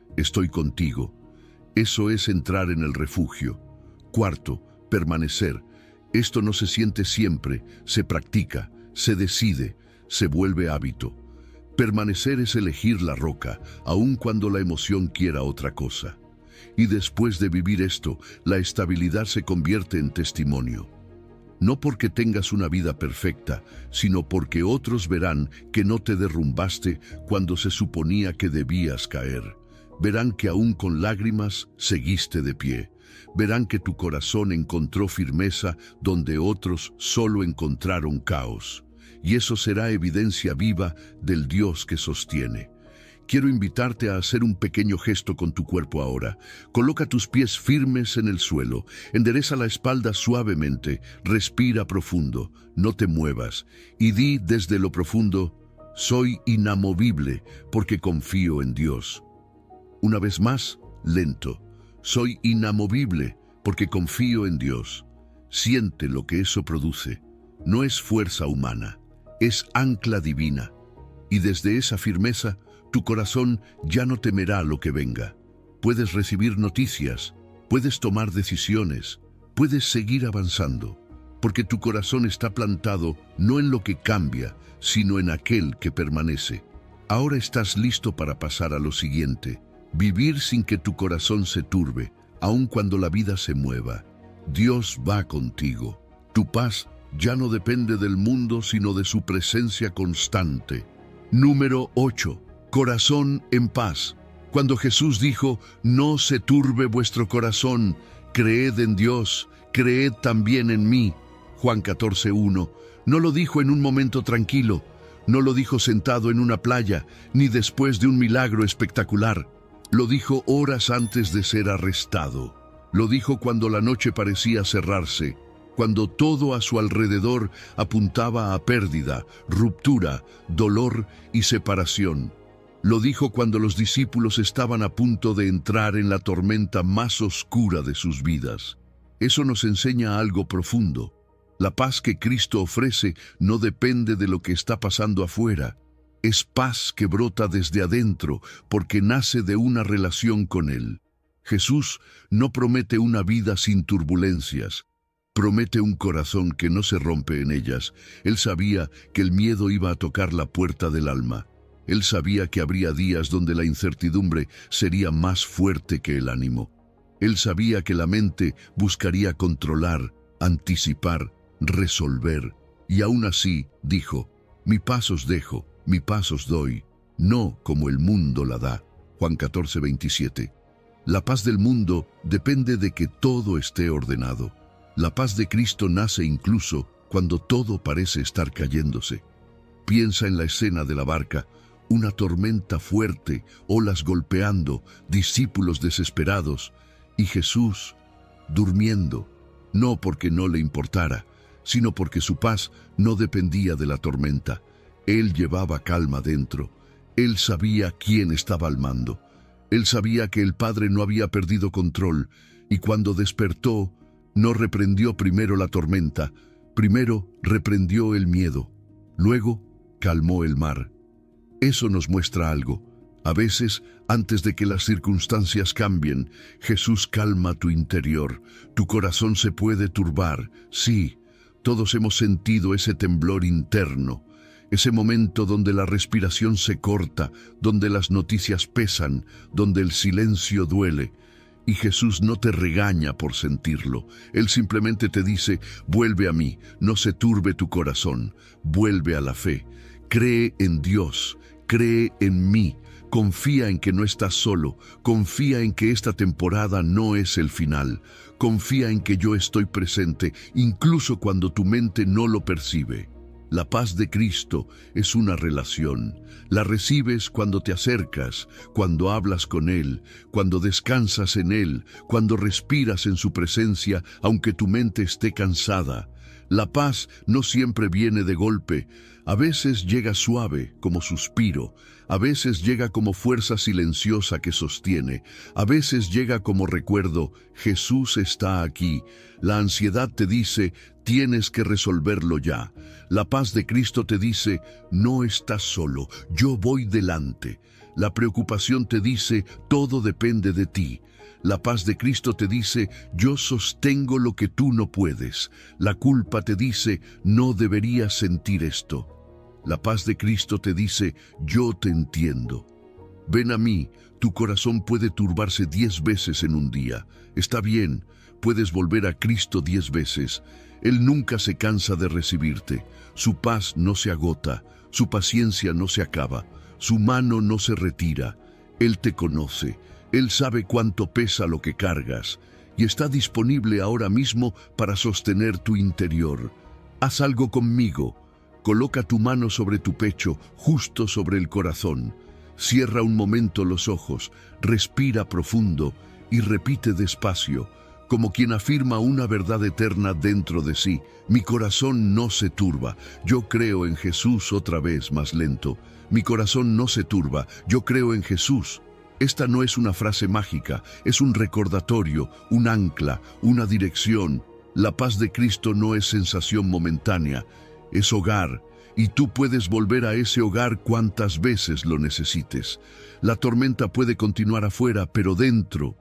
estoy contigo. Eso es entrar en el refugio. Cuarto, permanecer. Esto no se siente siempre, se practica, se decide, se vuelve hábito. Permanecer es elegir la roca, aun cuando la emoción quiera otra cosa. Y después de vivir esto, la estabilidad se convierte en testimonio. No porque tengas una vida perfecta, sino porque otros verán que no te derrumbaste cuando se suponía que debías caer. Verán que aún con lágrimas seguiste de pie. Verán que tu corazón encontró firmeza donde otros solo encontraron caos. Y eso será evidencia viva del Dios que sostiene. Quiero invitarte a hacer un pequeño gesto con tu cuerpo ahora. Coloca tus pies firmes en el suelo, endereza la espalda suavemente, respira profundo, no te muevas, y di desde lo profundo, soy inamovible porque confío en Dios. Una vez más, lento, soy inamovible porque confío en Dios. Siente lo que eso produce. No es fuerza humana, es ancla divina. Y desde esa firmeza, tu corazón ya no temerá lo que venga. Puedes recibir noticias, puedes tomar decisiones, puedes seguir avanzando, porque tu corazón está plantado no en lo que cambia, sino en aquel que permanece. Ahora estás listo para pasar a lo siguiente, vivir sin que tu corazón se turbe, aun cuando la vida se mueva. Dios va contigo. Tu paz ya no depende del mundo, sino de su presencia constante. Número 8. Corazón en paz. Cuando Jesús dijo, no se turbe vuestro corazón, creed en Dios, creed también en mí. Juan 14:1. No lo dijo en un momento tranquilo, no lo dijo sentado en una playa, ni después de un milagro espectacular. Lo dijo horas antes de ser arrestado. Lo dijo cuando la noche parecía cerrarse, cuando todo a su alrededor apuntaba a pérdida, ruptura, dolor y separación. Lo dijo cuando los discípulos estaban a punto de entrar en la tormenta más oscura de sus vidas. Eso nos enseña algo profundo. La paz que Cristo ofrece no depende de lo que está pasando afuera. Es paz que brota desde adentro porque nace de una relación con Él. Jesús no promete una vida sin turbulencias. Promete un corazón que no se rompe en ellas. Él sabía que el miedo iba a tocar la puerta del alma. Él sabía que habría días donde la incertidumbre sería más fuerte que el ánimo. Él sabía que la mente buscaría controlar, anticipar, resolver. Y aún así, dijo, mi paz os dejo, mi paz os doy, no como el mundo la da. Juan 14:27. La paz del mundo depende de que todo esté ordenado. La paz de Cristo nace incluso cuando todo parece estar cayéndose. Piensa en la escena de la barca, una tormenta fuerte, olas golpeando, discípulos desesperados, y Jesús durmiendo, no porque no le importara, sino porque su paz no dependía de la tormenta. Él llevaba calma dentro. Él sabía quién estaba al mando. Él sabía que el Padre no había perdido control, y cuando despertó, no reprendió primero la tormenta, primero reprendió el miedo, luego calmó el mar. Eso nos muestra algo. A veces, antes de que las circunstancias cambien, Jesús calma tu interior. Tu corazón se puede turbar. Sí, todos hemos sentido ese temblor interno, ese momento donde la respiración se corta, donde las noticias pesan, donde el silencio duele. Y Jesús no te regaña por sentirlo. Él simplemente te dice, vuelve a mí, no se turbe tu corazón, vuelve a la fe. Cree en Dios, cree en mí, confía en que no estás solo, confía en que esta temporada no es el final, confía en que yo estoy presente, incluso cuando tu mente no lo percibe. La paz de Cristo es una relación. La recibes cuando te acercas, cuando hablas con Él, cuando descansas en Él, cuando respiras en su presencia, aunque tu mente esté cansada. La paz no siempre viene de golpe. A veces llega suave, como suspiro. A veces llega como fuerza silenciosa que sostiene. A veces llega como recuerdo, Jesús está aquí. La ansiedad te dice, tienes que resolverlo ya. La paz de Cristo te dice, no estás solo, yo voy delante. La preocupación te dice, todo depende de ti. La paz de Cristo te dice, yo sostengo lo que tú no puedes. La culpa te dice, no deberías sentir esto. La paz de Cristo te dice, yo te entiendo. Ven a mí, tu corazón puede turbarse 10 veces en un día. Está bien, puedes volver a Cristo 10 veces. Él nunca se cansa de recibirte. Su paz no se agota, su paciencia no se acaba, su mano no se retira. Él te conoce, Él sabe cuánto pesa lo que cargas y está disponible ahora mismo para sostener tu interior. Haz algo conmigo. Coloca tu mano sobre tu pecho, justo sobre el corazón. Cierra un momento los ojos, respira profundo y repite despacio, como quien afirma una verdad eterna dentro de sí. Mi corazón no se turba, yo creo en Jesús. Otra vez más lento. Mi corazón no se turba, yo creo en Jesús. Esta no es una frase mágica, es un recordatorio, un ancla, una dirección. La paz de Cristo no es sensación momentánea, es hogar, y tú puedes volver a ese hogar cuantas veces lo necesites. La tormenta puede continuar afuera, pero dentro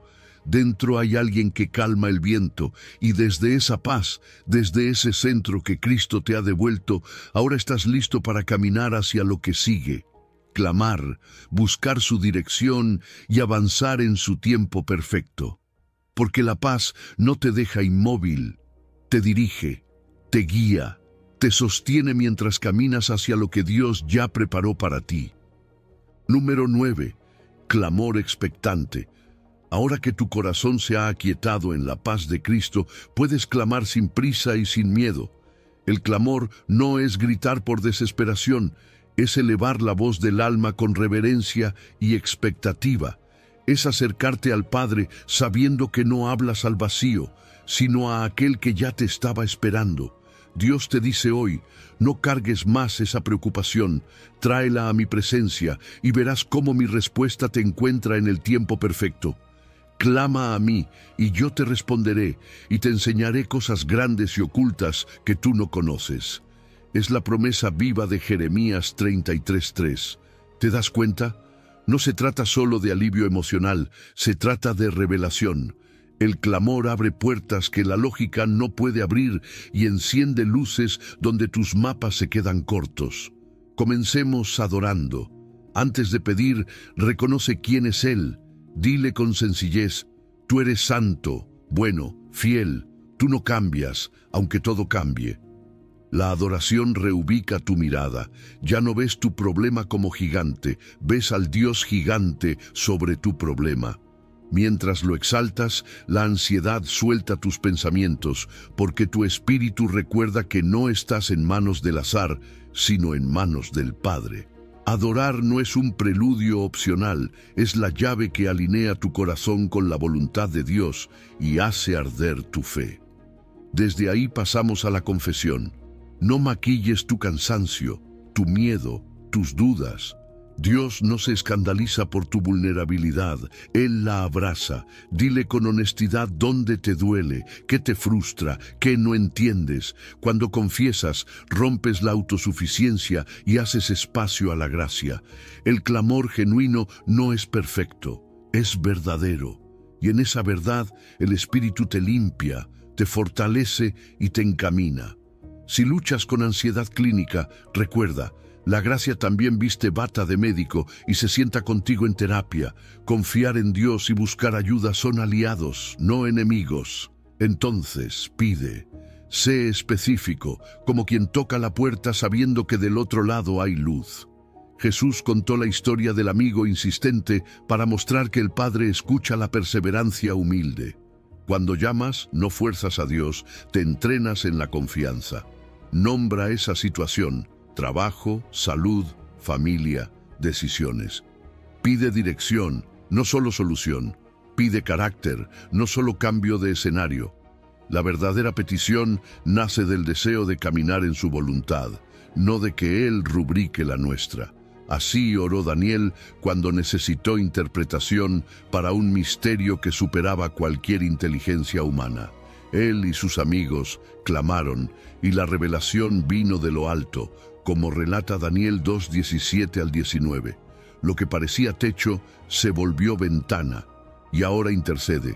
hay alguien que calma el viento, y desde esa paz, desde ese centro que Cristo te ha devuelto, ahora estás listo para caminar hacia lo que sigue. Clamar, buscar su dirección y avanzar en su tiempo perfecto. Porque la paz no te deja inmóvil, te dirige, te guía, te sostiene mientras caminas hacia lo que Dios ya preparó para ti. Número 9. Clamor expectante. Ahora que tu corazón se ha aquietado en la paz de Cristo, puedes clamar sin prisa y sin miedo. El clamor no es gritar por desesperación, es elevar la voz del alma con reverencia y expectativa. Es acercarte al Padre sabiendo que no hablas al vacío, sino a aquel que ya te estaba esperando. Dios te dice hoy, no cargues más esa preocupación, tráela a mi presencia y verás cómo mi respuesta te encuentra en el tiempo perfecto. Clama a mí y yo te responderé y te enseñaré cosas grandes y ocultas que tú no conoces. Es la promesa viva de Jeremías 33:3. ¿Te das cuenta? No se trata solo de alivio emocional, se trata de revelación. El clamor abre puertas que la lógica no puede abrir y enciende luces donde tus mapas se quedan cortos. Comencemos adorando. Antes de pedir, reconoce quién es Él. Dile con sencillez, tú eres santo, bueno, fiel, tú no cambias, aunque todo cambie. La adoración reubica tu mirada. Ya no ves tu problema como gigante, ves al Dios gigante sobre tu problema. Mientras lo exaltas, la ansiedad suelta tus pensamientos, porque tu espíritu recuerda que no estás en manos del azar, sino en manos del Padre. Adorar no es un preludio opcional, es la llave que alinea tu corazón con la voluntad de Dios y hace arder tu fe. Desde ahí pasamos a la confesión. No maquilles tu cansancio, tu miedo, tus dudas. Dios no se escandaliza por tu vulnerabilidad, Él la abraza. Dile con honestidad dónde te duele, qué te frustra, qué no entiendes. Cuando confiesas, rompes la autosuficiencia y haces espacio a la gracia. El clamor genuino no es perfecto, es verdadero. Y en esa verdad, el Espíritu te limpia, te fortalece y te encamina. Si luchas con ansiedad clínica, recuerda, la gracia también viste bata de médico y se sienta contigo en terapia. Confiar en Dios y buscar ayuda son aliados, no enemigos. Entonces, pide. Sé específico, como quien toca la puerta sabiendo que del otro lado hay luz. Jesús contó la historia del amigo insistente para mostrar que el Padre escucha la perseverancia humilde. Cuando llamas, no fuerzas a Dios, te entrenas en la confianza. Nombra esa situación. Trabajo, salud, familia, decisiones. Pide dirección, no solo solución. Pide carácter, no solo cambio de escenario. La verdadera petición nace del deseo de caminar en su voluntad, no de que Él rubrique la nuestra. Así oró Daniel cuando necesitó interpretación para un misterio que superaba cualquier inteligencia humana. Él y sus amigos clamaron, y la revelación vino de lo alto, como relata Daniel 2:17 al 19. Lo que parecía techo se volvió ventana, y ahora intercede.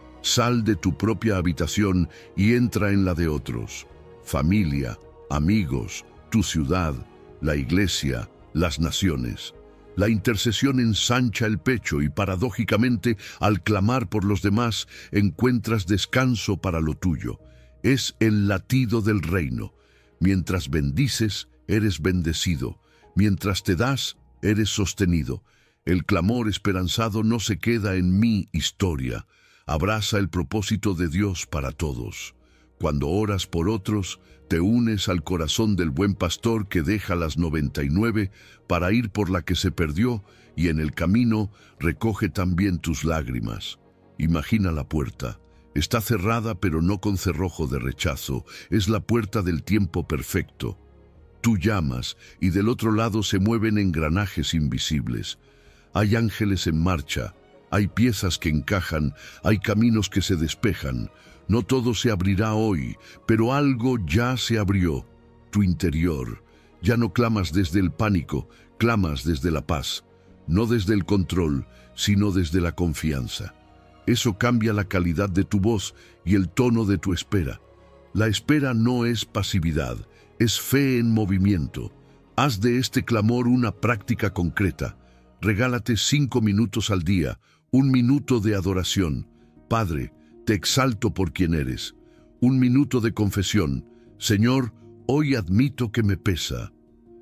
Sal de tu propia habitación y entra en la de otros. Familia, amigos, tu ciudad, la iglesia, las naciones. La intercesión ensancha el pecho y paradójicamente, al clamar por los demás, encuentras descanso para lo tuyo. Es el latido del reino. Mientras bendices, eres bendecido. Mientras te das, eres sostenido. El clamor esperanzado no se queda en mi historia. Abraza el propósito de Dios para todos. Cuando oras por otros, te unes al corazón del buen pastor que deja las 99 para ir por la que se perdió y en el camino recoge también tus lágrimas. Imagina la puerta. Está cerrada pero no con cerrojo de rechazo. Es la puerta del tiempo perfecto. Tú llamas y del otro lado se mueven engranajes invisibles. Hay ángeles en marcha, hay piezas que encajan, hay caminos que se despejan. No todo se abrirá hoy, pero algo ya se abrió. Tu interior. Ya no clamas desde el pánico, clamas desde la paz. No desde el control, sino desde la confianza. Eso cambia la calidad de tu voz y el tono de tu espera. La espera no es pasividad, es fe en movimiento. Haz de este clamor una práctica concreta. Regálate 5 minutos al día, 1 minuto de adoración. Padre, te exalto por quien eres. 1 minuto de confesión. Señor, hoy admito que me pesa.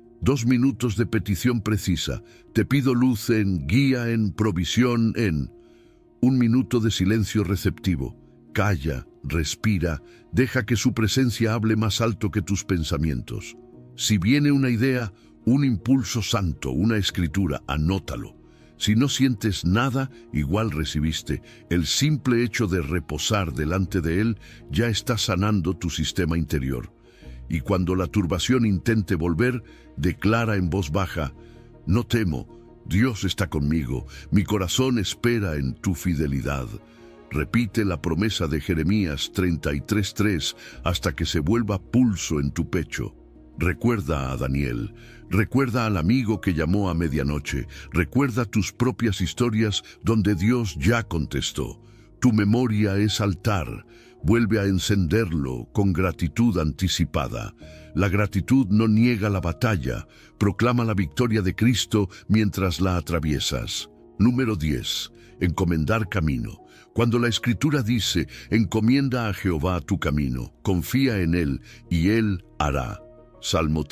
2 minutos de petición precisa. Te pido luz en, guía en, provisión en. 1 minuto de silencio receptivo. Calla, respira, deja que su presencia hable más alto que tus pensamientos. Si viene una idea, un impulso santo, una escritura, anótalo. Si no sientes nada, igual recibiste. El simple hecho de reposar delante de Él ya está sanando tu sistema interior. Y cuando la turbación intente volver, declara en voz baja: no temo, Dios está conmigo, mi corazón espera en tu fidelidad. Repite la promesa de Jeremías 33:3 hasta que se vuelva pulso en tu pecho. Recuerda a Daniel, recuerda al amigo que llamó a medianoche, recuerda tus propias historias donde Dios ya contestó. Tu memoria es altar, vuelve a encenderlo con gratitud anticipada. La gratitud no niega la batalla, proclama la victoria de Cristo mientras la atraviesas. Número 10. Encomendar camino. Cuando la Escritura dice, encomienda a Jehová tu camino, confía en Él y Él hará. Salmo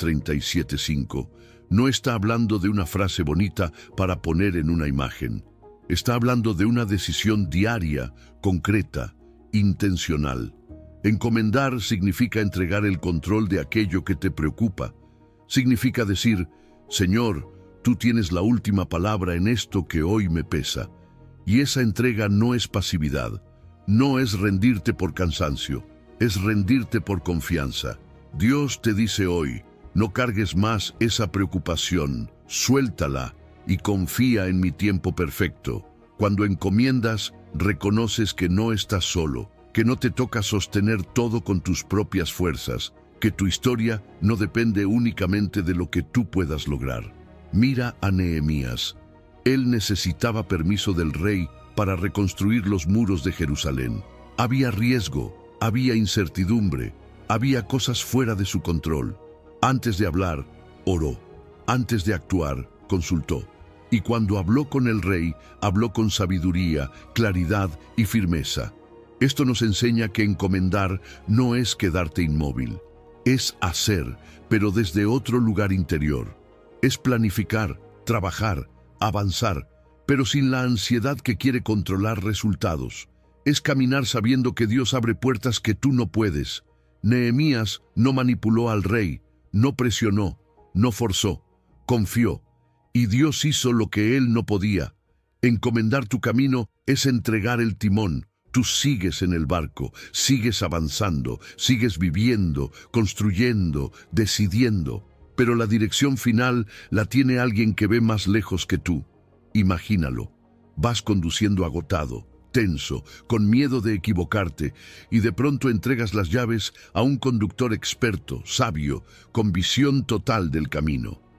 37:5. No está hablando de una frase bonita para poner en una imagen. Está hablando de una decisión diaria, concreta, intencional. Encomendar significa entregar el control de aquello que te preocupa. Significa decir, Señor, tú tienes la última palabra en esto que hoy me pesa. Y esa entrega no es pasividad, no es rendirte por cansancio, es rendirte por confianza. Dios te dice hoy, no cargues más esa preocupación, suéltala y confía en mi tiempo perfecto. Cuando encomiendas, reconoces que no estás solo, que no te toca sostener todo con tus propias fuerzas, que tu historia no depende únicamente de lo que tú puedas lograr. Mira a Nehemías. Él necesitaba permiso del rey para reconstruir los muros de Jerusalén. Había riesgo, había incertidumbre, había cosas fuera de su control. Antes de hablar, oró. Antes de actuar, consultó. Y cuando habló con el rey, habló con sabiduría, claridad y firmeza. Esto nos enseña que encomendar no es quedarte inmóvil. Es hacer, pero desde otro lugar interior. Es planificar, trabajar, avanzar, pero sin la ansiedad que quiere controlar resultados. Es caminar sabiendo que Dios abre puertas que tú no puedes. Nehemías no manipuló al rey, no presionó, no forzó, confió. Y Dios hizo lo que él no podía. Encomendar tu camino es entregar el timón. Tú sigues en el barco, sigues avanzando, sigues viviendo, construyendo, decidiendo. Pero la dirección final la tiene alguien que ve más lejos que tú. Imagínalo. Vas conduciendo agotado, tenso, con miedo de equivocarte, y de pronto entregas las llaves a un conductor experto, sabio, con visión total del camino.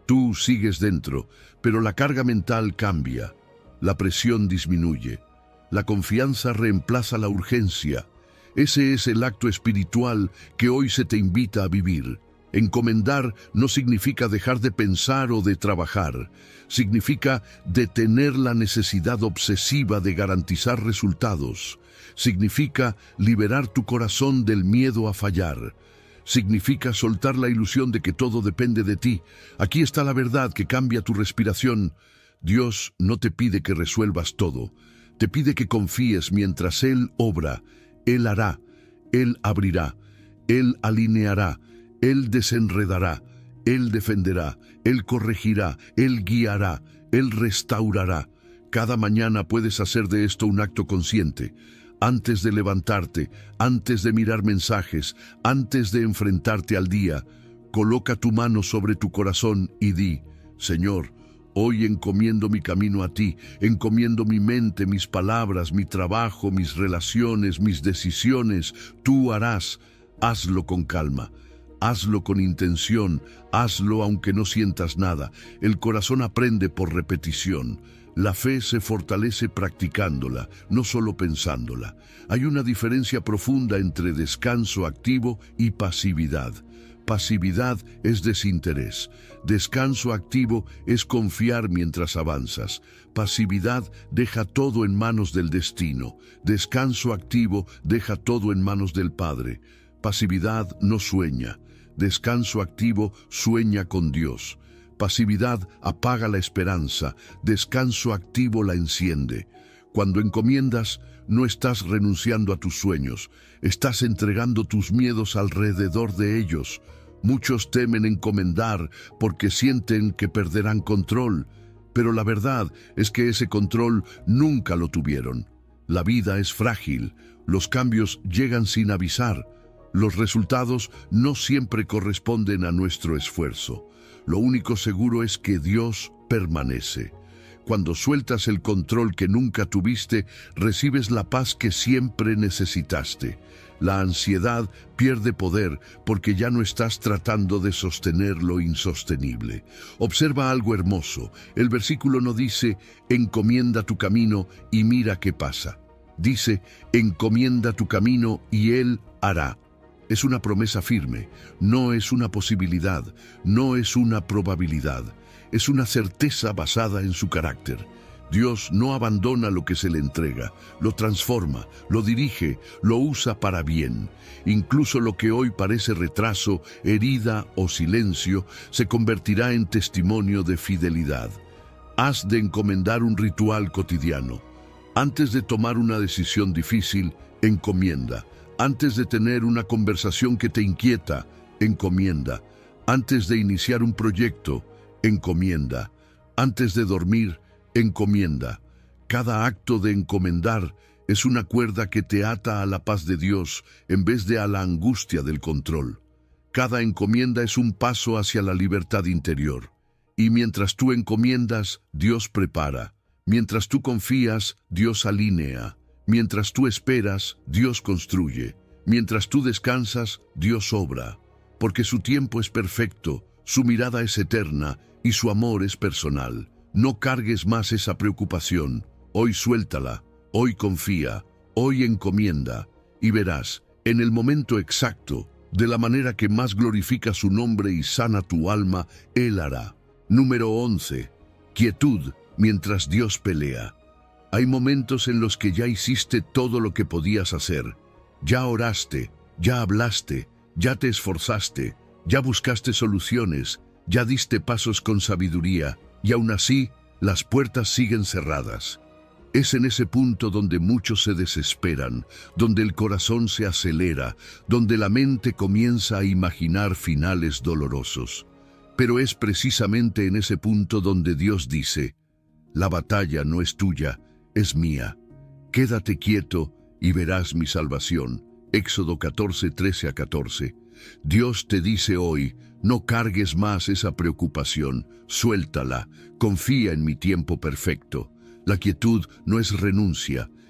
Tú sigues dentro, pero la carga mental cambia, la presión disminuye, la confianza reemplaza la urgencia. Ese es el acto espiritual que hoy se te invita a vivir. Encomendar no significa dejar de pensar o de trabajar, significa detener la necesidad obsesiva de garantizar resultados, significa liberar tu corazón del miedo a fallar, significa soltar la ilusión de que todo depende de ti. Aquí está la verdad que cambia tu respiración. Dios no te pide que resuelvas todo, te pide que confíes mientras Él obra. Él hará, Él abrirá, Él alineará, Él desenredará, Él defenderá, Él corregirá, Él guiará, Él restaurará. Cada mañana puedes hacer de esto un acto consciente. Antes de levantarte, antes de mirar mensajes, antes de enfrentarte al día, coloca tu mano sobre tu corazón y di: Señor, hoy encomiendo mi camino a ti, encomiendo mi mente, mis palabras, mi trabajo, mis relaciones, mis decisiones. Tú harás. Hazlo con calma, hazlo con intención, hazlo aunque no sientas nada. El corazón aprende por repetición. La fe se fortalece practicándola, no solo pensándola. Hay una diferencia profunda entre descanso activo y pasividad. Pasividad es desinterés. Descanso activo es confiar mientras avanzas. Pasividad deja todo en manos del destino. Descanso activo deja todo en manos del Padre. Pasividad no sueña. Descanso activo sueña con Dios. Pasividad apaga la esperanza. Descanso activo la enciende. Cuando encomiendas, no estás renunciando a tus sueños. Estás entregando tus miedos alrededor de ellos. Muchos temen encomendar porque sienten que perderán control, pero la verdad es que ese control nunca lo tuvieron. La vida es frágil, los cambios llegan sin avisar, los resultados no siempre corresponden a nuestro esfuerzo. Lo único seguro es que Dios permanece. Cuando sueltas el control que nunca tuviste, recibes la paz que siempre necesitaste. La ansiedad pierde poder porque ya no estás tratando de sostener lo insostenible. Observa algo hermoso. El versículo no dice, encomienda tu camino y mira qué pasa. Dice, encomienda tu camino y Él hará. Es una promesa firme, no es una posibilidad, no es una probabilidad. Es una certeza basada en su carácter. Dios no abandona lo que se le entrega, lo transforma, lo dirige, lo usa para bien. Incluso lo que hoy parece retraso, herida o silencio, se convertirá en testimonio de fidelidad. Has de encomendar un ritual cotidiano. Antes de tomar una decisión difícil, encomienda. Antes de tener una conversación que te inquieta, encomienda. Antes de iniciar un proyecto, encomienda. Antes de dormir, encomienda. Cada acto de encomendar es una cuerda que te ata a la paz de Dios en vez de a la angustia del control. Cada encomienda es un paso hacia la libertad interior. Y mientras tú encomiendas, Dios prepara. Mientras tú confías, Dios alinea. Mientras tú esperas, Dios construye. Mientras tú descansas, Dios obra. Porque su tiempo es perfecto, su mirada es eterna y su amor es personal. No cargues más esa preocupación. Hoy suéltala, hoy confía, hoy encomienda. Y verás, en el momento exacto, de la manera que más glorifica su nombre y sana tu alma, Él hará. Número 11. Quietud mientras Dios pelea. Hay momentos en los que ya hiciste todo lo que podías hacer. Ya oraste, ya hablaste, ya te esforzaste, ya buscaste soluciones, ya diste pasos con sabiduría, y aún así, las puertas siguen cerradas. Es en ese punto donde muchos se desesperan, donde el corazón se acelera, donde la mente comienza a imaginar finales dolorosos. Pero es precisamente en ese punto donde Dios dice, la batalla no es tuya, es mía. Quédate quieto y verás mi salvación. Éxodo 14, 13-14. Dios te dice hoy, no cargues más esa preocupación, suéltala, confía en mi tiempo perfecto. La quietud no es renuncia,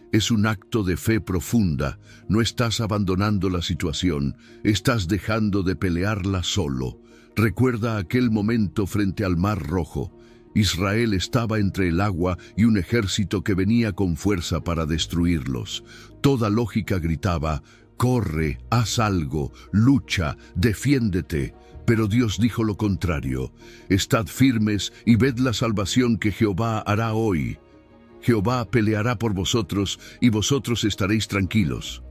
Es un acto de fe profunda. No estás abandonando la situación, estás dejando de pelearla solo. Recuerda aquel momento frente al Mar Rojo. Israel estaba entre el agua y un ejército que venía con fuerza para destruirlos. Toda lógica gritaba: corre, haz algo, lucha, defiéndete. Pero Dios dijo lo contrario: estad firmes y ved la salvación que Jehová hará hoy. Jehová peleará por vosotros y vosotros estaréis tranquilos.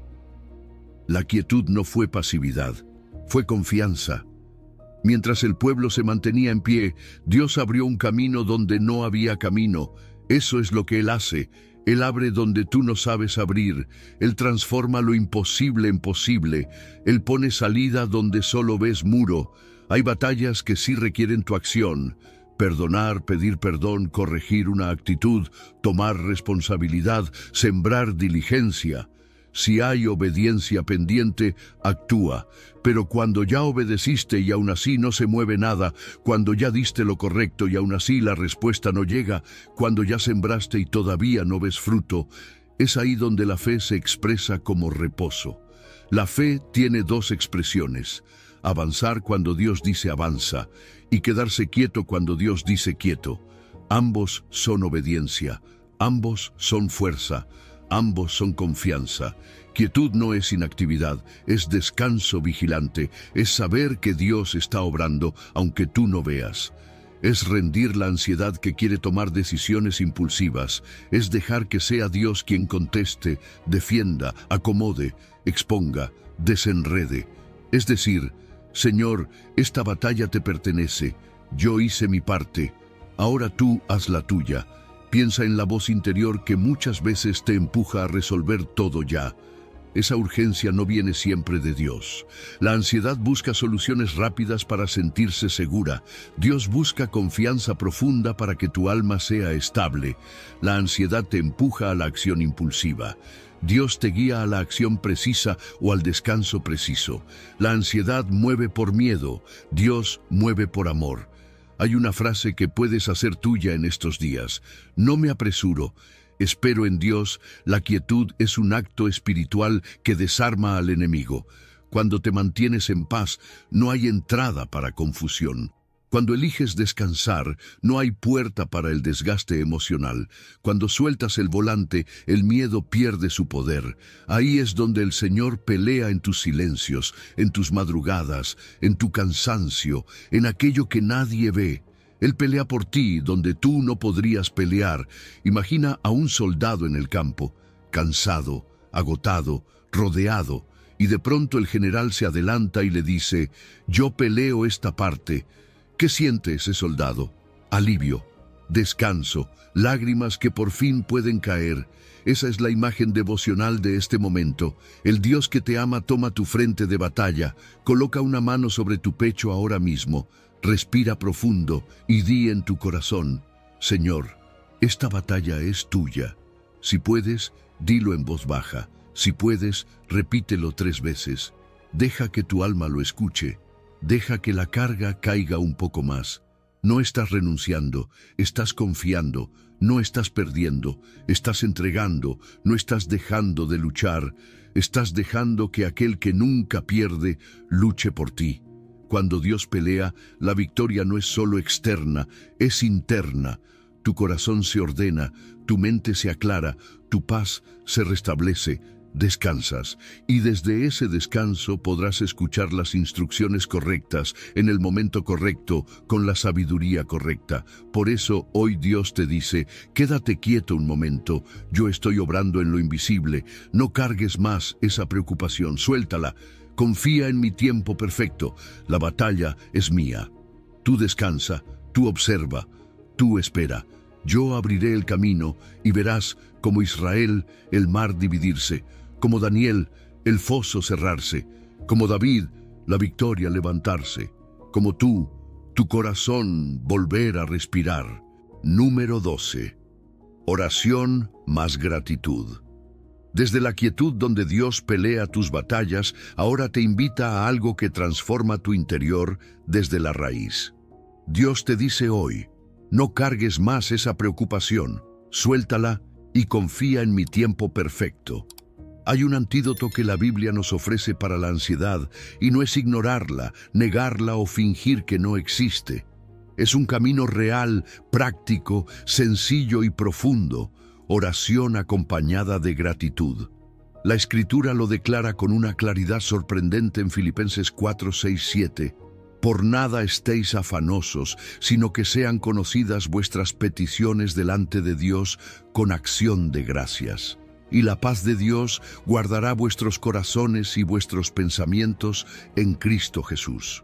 La quietud no fue pasividad, fue confianza. Mientras el pueblo se mantenía en pie, Dios abrió un camino donde no había camino. Eso es lo que Él hace. Él abre donde tú no sabes abrir. Él transforma lo imposible en posible. Él pone salida donde solo ves muro. Hay batallas que sí requieren tu acción. Perdonar, pedir perdón, corregir una actitud, tomar responsabilidad, sembrar diligencia. Si hay obediencia pendiente, actúa. Pero cuando ya obedeciste y aún así no se mueve nada, cuando ya diste lo correcto y aún así la respuesta no llega, cuando ya sembraste y todavía no ves fruto, es ahí donde la fe se expresa como reposo. La fe tiene dos expresiones: avanzar cuando Dios dice avanza y quedarse quieto cuando Dios dice quieto. Ambos son obediencia, ambos son fuerza. Ambos son confianza. Quietud no es inactividad, es descanso vigilante, es saber que Dios está obrando aunque tú no veas. Es rendir la ansiedad que quiere tomar decisiones impulsivas, es dejar que sea Dios quien conteste, defienda, acomode, exponga, desenrede. Es decir: Señor, esta batalla te pertenece, yo hice mi parte, ahora tú haz la tuya. Piensa en la voz interior que muchas veces te empuja a resolver todo ya. Esa urgencia no viene siempre de Dios. La ansiedad busca soluciones rápidas para sentirse segura. Dios busca confianza profunda para que tu alma sea estable. La ansiedad te empuja a la acción impulsiva. Dios te guía a la acción precisa o al descanso preciso. La ansiedad mueve por miedo, Dios mueve por amor. Hay una frase que puedes hacer tuya en estos días: no me apresuro, espero en Dios. La quietud es un acto espiritual que desarma al enemigo. Cuando te mantienes en paz, no hay entrada para confusión. Cuando eliges descansar, no hay puerta para el desgaste emocional. Cuando sueltas el volante, el miedo pierde su poder. Ahí es donde el Señor pelea en tus silencios, en tus madrugadas, en tu cansancio, en aquello que nadie ve. Él pelea por ti donde tú no podrías pelear. Imagina a un soldado en el campo, cansado, agotado, rodeado, y de pronto el general se adelanta y le dice: yo peleo esta parte. ¿Qué siente ese soldado? Alivio, descanso, lágrimas que por fin pueden caer. Esa es la imagen devocional de este momento. El Dios que te ama toma tu frente de batalla, coloca una mano sobre tu pecho ahora mismo, respira profundo y di en tu corazón: Señor, esta batalla es tuya. Si puedes, dilo en voz baja. Si puedes, repítelo 3 veces. Deja que tu alma lo escuche. Deja que la carga caiga un poco más. No estás renunciando, estás confiando, no estás perdiendo, estás entregando, no estás dejando de luchar, estás dejando que aquel que nunca pierde luche por ti. Cuando Dios pelea, la victoria no es solo externa, es interna. Tu corazón se ordena, tu mente se aclara, tu paz se restablece. Descansas, y desde ese descanso podrás escuchar las instrucciones correctas, en el momento correcto, con la sabiduría correcta. Por eso hoy Dios te dice: quédate quieto un momento, yo estoy obrando en lo invisible. No cargues más esa preocupación, suéltala. Confía en mi tiempo perfecto, la batalla es mía. Tú descansa, tú observa, tú espera. Yo abriré el camino y verás, como Israel, el mar dividirse, como Daniel, el foso cerrarse, como David, la victoria levantarse, como tú, tu corazón volver a respirar. Número 12. Oración más gratitud. Desde la quietud donde Dios pelea tus batallas, ahora te invita a algo que transforma tu interior desde la raíz. Dios te dice hoy: no cargues más esa preocupación, suéltala y confía en mi tiempo perfecto. Hay un antídoto que la Biblia nos ofrece para la ansiedad y no es ignorarla, negarla o fingir que no existe. Es un camino real, práctico, sencillo y profundo, oración acompañada de gratitud. La Escritura lo declara con una claridad sorprendente en Filipenses 4, 6, 7. Por nada estéis afanosos, sino que sean conocidas vuestras peticiones delante de Dios con acción de gracias. Y la paz de Dios guardará vuestros corazones y vuestros pensamientos en Cristo Jesús.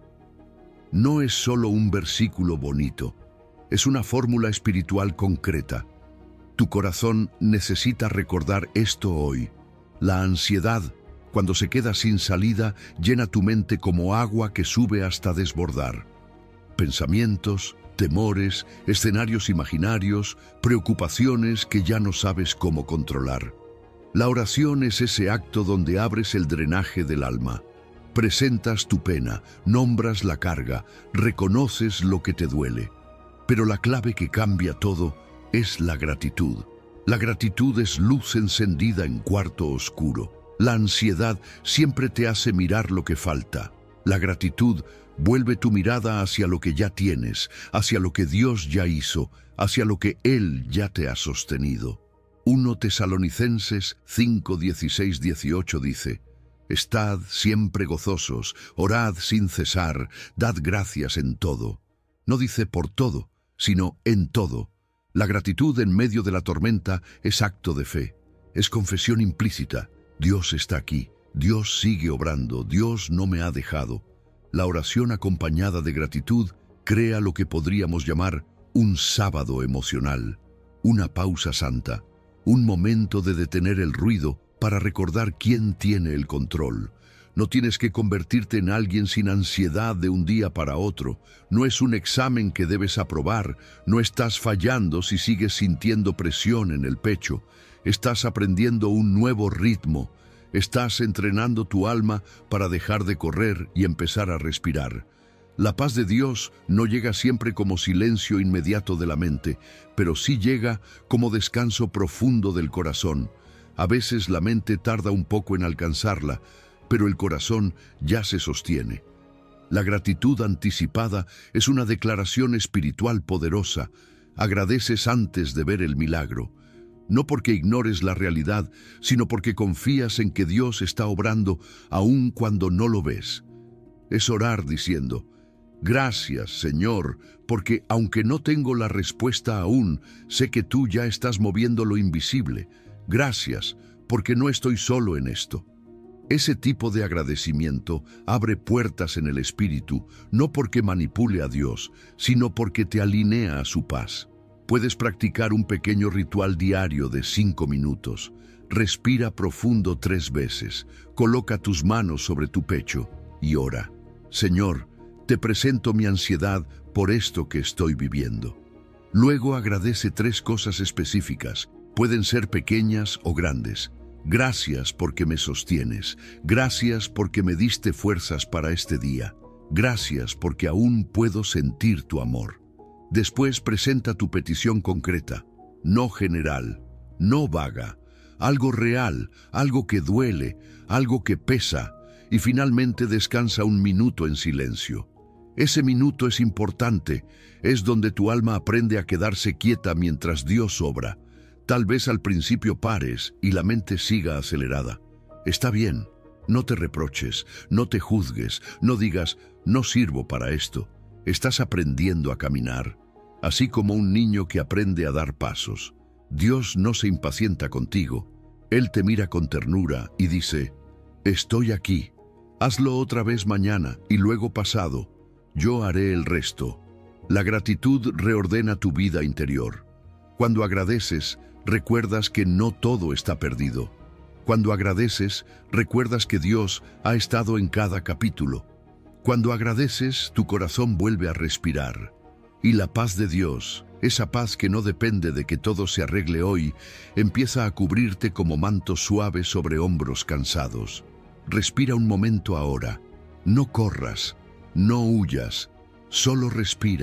No es solo un versículo bonito, es una fórmula espiritual concreta. Tu corazón necesita recordar esto hoy. La ansiedad, cuando se queda sin salida, llena tu mente como agua que sube hasta desbordar. Pensamientos, temores, escenarios imaginarios, preocupaciones que ya no sabes cómo controlar. La oración es ese acto donde abres el drenaje del alma. Presentas tu pena, nombras la carga, reconoces lo que te duele. Pero la clave que cambia todo es la gratitud. La gratitud es luz encendida en cuarto oscuro. La ansiedad siempre te hace mirar lo que falta. La gratitud vuelve tu mirada hacia lo que ya tienes, hacia lo que Dios ya hizo, hacia lo que Él ya te ha sostenido. 1 Tesalonicenses 5, 16, 18 dice: Estad siempre gozosos, orad sin cesar, dad gracias en todo. No dice por todo, sino en todo. La gratitud en medio de la tormenta es acto de fe, es confesión implícita. Dios está aquí, Dios sigue obrando, Dios no me ha dejado. La oración acompañada de gratitud crea lo que podríamos llamar un sábado emocional, una pausa santa, un momento de detener el ruido para recordar quién tiene el control. No tienes que convertirte en alguien sin ansiedad de un día para otro. No es un examen que debes aprobar. No estás fallando si sigues sintiendo presión en el pecho. Estás aprendiendo un nuevo ritmo. Estás entrenando tu alma para dejar de correr y empezar a respirar. La paz de Dios no llega siempre como silencio inmediato de la mente, pero sí llega como descanso profundo del corazón. A veces la mente tarda un poco en alcanzarla, pero el corazón ya se sostiene. La gratitud anticipada es una declaración espiritual poderosa. Agradeces antes de ver el milagro. No porque ignores la realidad, sino porque confías en que Dios está obrando aun cuando no lo ves. Es orar diciendo: Gracias, Señor, porque aunque no tengo la respuesta aún, sé que tú ya estás moviendo lo invisible. Gracias, porque no estoy solo en esto. Ese tipo de agradecimiento abre puertas en el espíritu, no porque manipule a Dios, sino porque te alinea a su paz. Puedes practicar un pequeño ritual diario de 5 minutos. Respira profundo 3 veces, coloca tus manos sobre tu pecho y ora: Señor, te presento mi ansiedad por esto que estoy viviendo. Luego agradece 3 cosas específicas, pueden ser pequeñas o grandes. Gracias porque me sostienes. Gracias porque me diste fuerzas para este día. Gracias porque aún puedo sentir tu amor. Después presenta tu petición concreta, no general, no vaga, algo real, algo que duele, algo que pesa, y finalmente descansa un minuto en silencio. Ese minuto es importante, es donde tu alma aprende a quedarse quieta mientras Dios obra. Tal vez al principio pares y la mente siga acelerada. Está bien, no te reproches, no te juzgues, no digas: no sirvo para esto. Estás aprendiendo a caminar, así como un niño que aprende a dar pasos. Dios no se impacienta contigo. Él te mira con ternura y dice: estoy aquí. Hazlo otra vez mañana y luego pasado. Yo haré el resto. La gratitud reordena tu vida interior. Cuando agradeces, recuerdas que no todo está perdido. Cuando agradeces, recuerdas que Dios ha estado en cada capítulo. Cuando agradeces, tu corazón vuelve a respirar. Y la paz de Dios, esa paz que no depende de que todo se arregle hoy, empieza a cubrirte como manto suave sobre hombros cansados. Respira un momento ahora. No corras, no huyas, solo respira.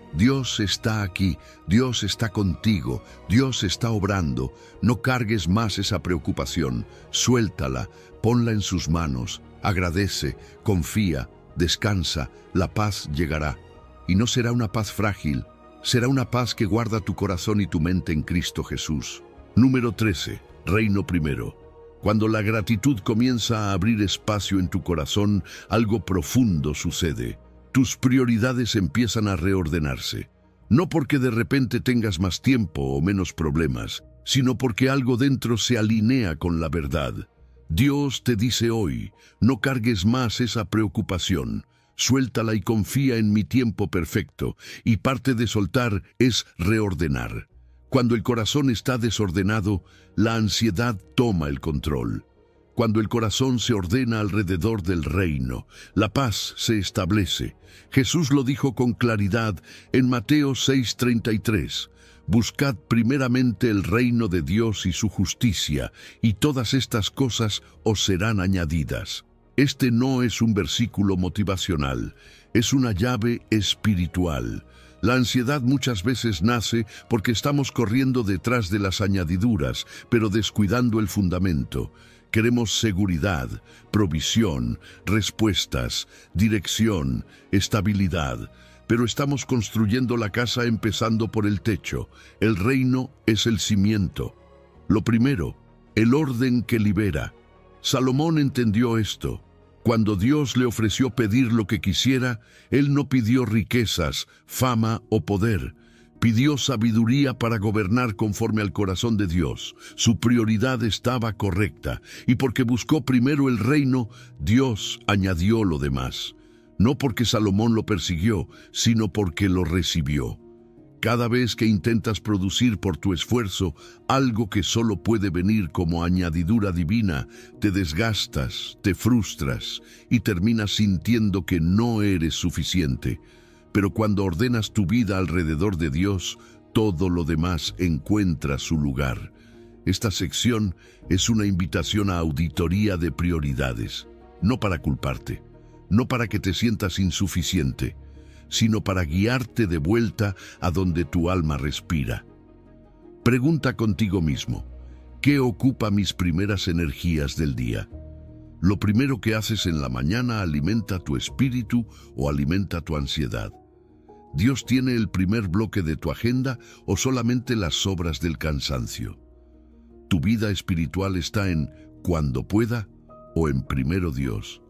Dios está aquí, Dios está contigo, Dios está obrando. No cargues más esa preocupación, suéltala, ponla en sus manos, agradece, confía, descansa, la paz llegará. Y no será una paz frágil, será una paz que guarda tu corazón y tu mente en Cristo Jesús. Número 13. Reino primero. Cuando la gratitud comienza a abrir espacio en tu corazón, algo profundo sucede. Tus prioridades empiezan a reordenarse. No porque de repente tengas más tiempo o menos problemas, sino porque algo dentro se alinea con la verdad. Dios te dice hoy, no cargues más esa preocupación. Suéltala y confía en mi tiempo perfecto. Y parte de soltar es reordenar. Cuando el corazón está desordenado, la ansiedad toma el control. Cuando el corazón se ordena alrededor del reino, la paz se establece. Jesús lo dijo con claridad en Mateo 6:33. Buscad primeramente el reino de Dios y su justicia, y todas estas cosas os serán añadidas. Este no es un versículo motivacional, es una llave espiritual. La ansiedad muchas veces nace porque estamos corriendo detrás de las añadiduras, pero descuidando el fundamento. Queremos seguridad, provisión, respuestas, dirección, estabilidad, pero estamos construyendo la casa empezando por el techo. El reino es el cimiento. Lo primero, el orden que libera. Salomón entendió esto. Cuando Dios le ofreció pedir lo que quisiera, él no pidió riquezas, fama o poder. Pidió sabiduría para gobernar conforme al corazón de Dios. Su prioridad estaba correcta, y porque buscó primero el reino, Dios añadió lo demás. No porque Salomón lo persiguió, sino porque lo recibió. Cada vez que intentas producir por tu esfuerzo algo que solo puede venir como añadidura divina, te desgastas, te frustras y terminas sintiendo que no eres suficiente. Pero cuando ordenas tu vida alrededor de Dios, todo lo demás encuentra su lugar. Esta sección es una invitación a auditoría de prioridades, no para culparte, no para que te sientas insuficiente, sino para guiarte de vuelta a donde tu alma respira. Pregunta contigo mismo, ¿qué ocupa mis primeras energías del día? ¿Lo primero que haces en la mañana alimenta tu espíritu o alimenta tu ansiedad? ¿Dios tiene el primer bloque de tu agenda o solamente las sobras del cansancio? ¿Tu vida espiritual está en cuando pueda o en primero Dios?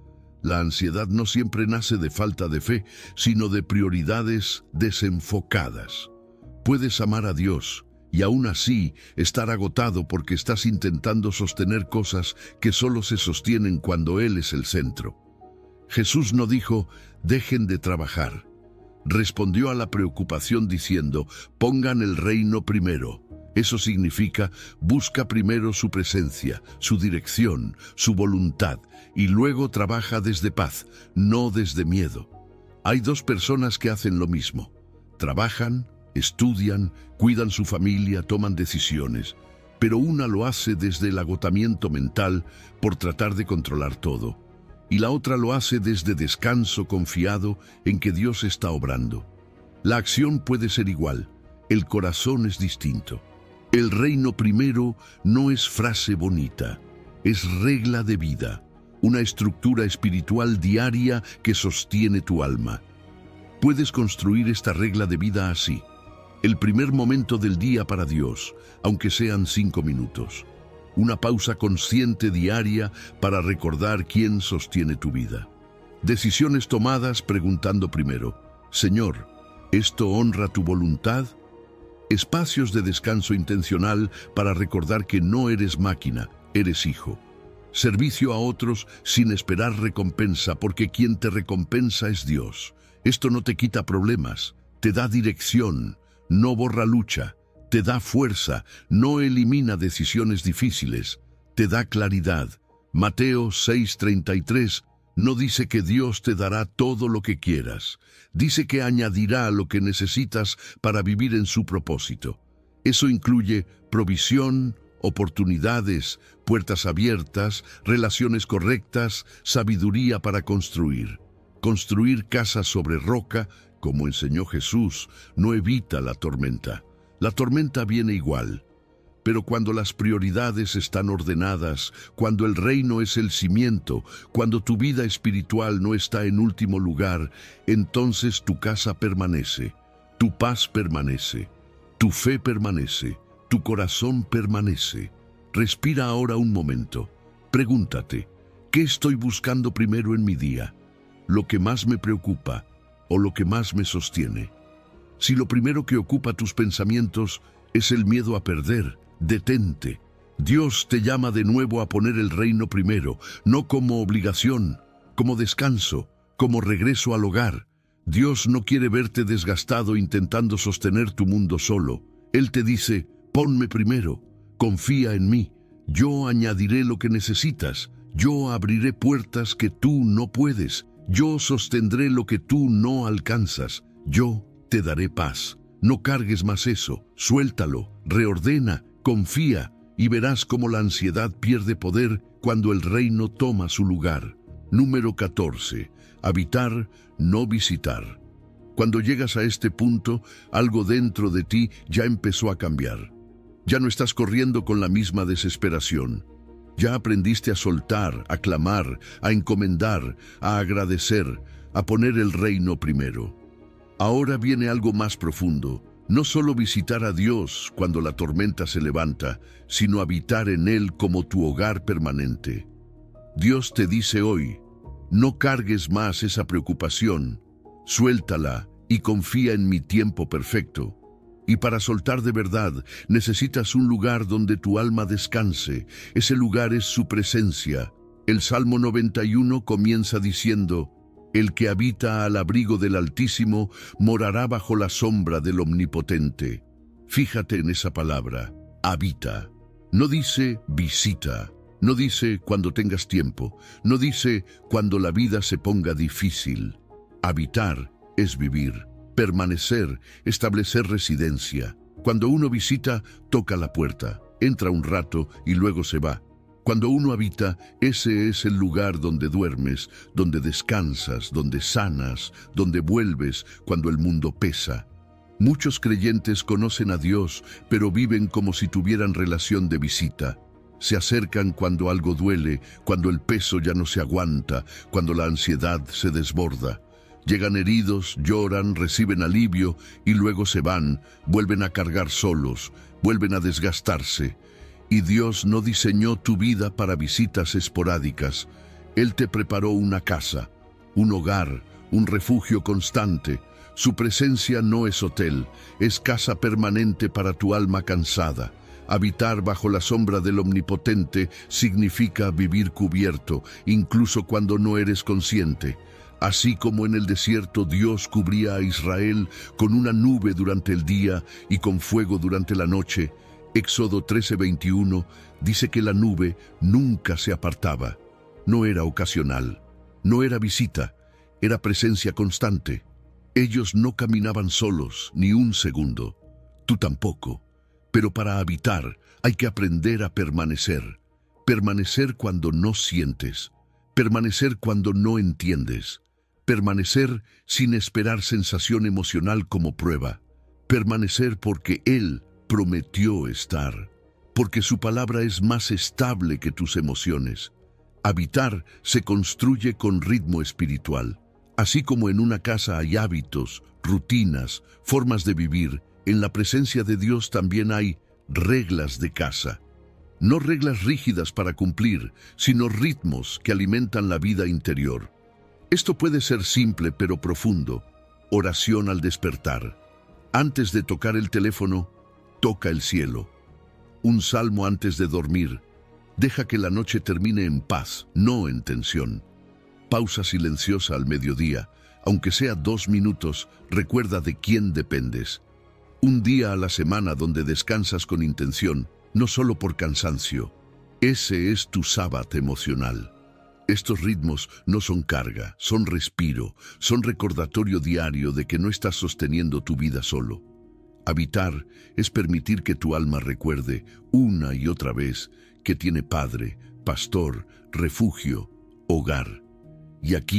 La ansiedad no siempre nace de falta de fe, sino de prioridades desenfocadas. Puedes amar a Dios y aún así estar agotado porque estás intentando sostener cosas que solo se sostienen cuando Él es el centro. Jesús no dijo, dejen de trabajar. Respondió a la preocupación diciendo, pongan el reino primero. Eso significa, busca primero su presencia, su dirección, su voluntad, y luego trabaja desde paz, no desde miedo. Hay dos personas que hacen lo mismo. Trabajan, estudian, cuidan su familia, toman decisiones, pero una lo hace desde el agotamiento mental por tratar de controlar todo, y la otra lo hace desde descanso confiado en que Dios está obrando. La acción puede ser igual, el corazón es distinto. El reino primero no es frase bonita, es regla de vida, una estructura espiritual diaria que sostiene tu alma. Puedes construir esta regla de vida así. El primer momento del día para Dios, aunque sean 5 minutos. Una pausa consciente diaria para recordar quién sostiene tu vida. Decisiones tomadas preguntando primero, Señor, ¿esto honra tu voluntad? Espacios de descanso intencional para recordar que no eres máquina, eres hijo. Servicio a otros sin esperar recompensa, porque quien te recompensa es Dios. Esto no te quita problemas, te da dirección, no borra lucha, te da fuerza, no elimina decisiones difíciles, te da claridad. Mateo 6:33 no dice que Dios te dará todo lo que quieras, dice que añadirá lo que necesitas para vivir en su propósito. Eso incluye provisión, oportunidades, puertas abiertas, relaciones correctas, sabiduría para construir. Construir casas sobre roca, como enseñó Jesús, no evita la tormenta. La tormenta viene igual. Pero cuando las prioridades están ordenadas, cuando el reino es el cimiento, cuando tu vida espiritual no está en último lugar, entonces tu casa permanece, tu paz permanece, tu fe permanece, tu corazón permanece. Respira ahora un momento. Pregúntate, ¿qué estoy buscando primero en mi día? ¿Lo que más me preocupa o lo que más me sostiene? Si lo primero que ocupa tus pensamientos es el miedo a perder, detente. Dios te llama de nuevo a poner el reino primero, no como obligación, como descanso, como regreso al hogar. Dios no quiere verte desgastado intentando sostener tu mundo solo. Él te dice, ponme primero, confía en mí, yo añadiré lo que necesitas, yo abriré puertas que tú no puedes, yo sostendré lo que tú no alcanzas, yo te daré paz. No cargues más eso, suéltalo, reordena, confía y verás cómo la ansiedad pierde poder cuando el reino toma su lugar. Número 14. Habitar, no visitar. Cuando llegas a este punto, algo dentro de ti ya empezó a cambiar. Ya no estás corriendo con la misma desesperación. Ya aprendiste a soltar, a clamar, a encomendar, a agradecer, a poner el reino primero. Ahora viene algo más profundo. No solo visitar a Dios cuando la tormenta se levanta, sino habitar en Él como tu hogar permanente. Dios te dice hoy, no cargues más esa preocupación, suéltala y confía en mi tiempo perfecto. Y para soltar de verdad, necesitas un lugar donde tu alma descanse. Ese lugar es su presencia. El Salmo 91 comienza diciendo, el que habita al abrigo del Altísimo morará bajo la sombra del Omnipotente. Fíjate en esa palabra, habita. No dice visita, no dice cuando tengas tiempo, no dice cuando la vida se ponga difícil. Habitar es vivir, permanecer, establecer residencia. Cuando uno visita, toca la puerta, entra un rato y luego se va. Cuando uno habita, ese es el lugar donde duermes, donde descansas, donde sanas, donde vuelves cuando el mundo pesa. Muchos creyentes conocen a Dios, pero viven como si tuvieran relación de visita. Se acercan cuando algo duele, cuando el peso ya no se aguanta, cuando la ansiedad se desborda. Llegan heridos, lloran, reciben alivio y luego se van, vuelven a cargar solos, vuelven a desgastarse. Y Dios no diseñó tu vida para visitas esporádicas. Él te preparó una casa, un hogar, un refugio constante. Su presencia no es hotel, es casa permanente para tu alma cansada. Habitar bajo la sombra del Omnipotente significa vivir cubierto, incluso cuando no eres consciente. Así como en el desierto Dios cubría a Israel con una nube durante el día y con fuego durante la noche, Éxodo 13:21 dice que la nube nunca se apartaba. No era ocasional, no era visita, era presencia constante. Ellos no caminaban solos ni un segundo, tú tampoco. Pero para habitar hay que aprender a permanecer. Permanecer cuando no sientes, permanecer cuando no entiendes, permanecer sin esperar sensación emocional como prueba, permanecer porque Él prometió estar, porque su palabra es más estable que tus emociones. Habitar se construye con ritmo espiritual. Así como en una casa hay hábitos, rutinas, formas de vivir, en la presencia de Dios también hay reglas de casa. No reglas rígidas para cumplir, sino ritmos que alimentan la vida interior. Esto puede ser simple pero profundo. Oración al despertar. Antes de tocar el teléfono, toca el cielo. Un salmo antes de dormir. Deja que la noche termine en paz, no en tensión. Pausa silenciosa al mediodía. Aunque sea 2 minutos, recuerda de quién dependes. Un día a la semana donde descansas con intención, no solo por cansancio. Ese es tu sábado emocional. Estos ritmos no son carga, son respiro, son recordatorio diario de que no estás sosteniendo tu vida solo. Habitar es permitir que tu alma recuerde una y otra vez que tiene padre, pastor, refugio, hogar. Y aquí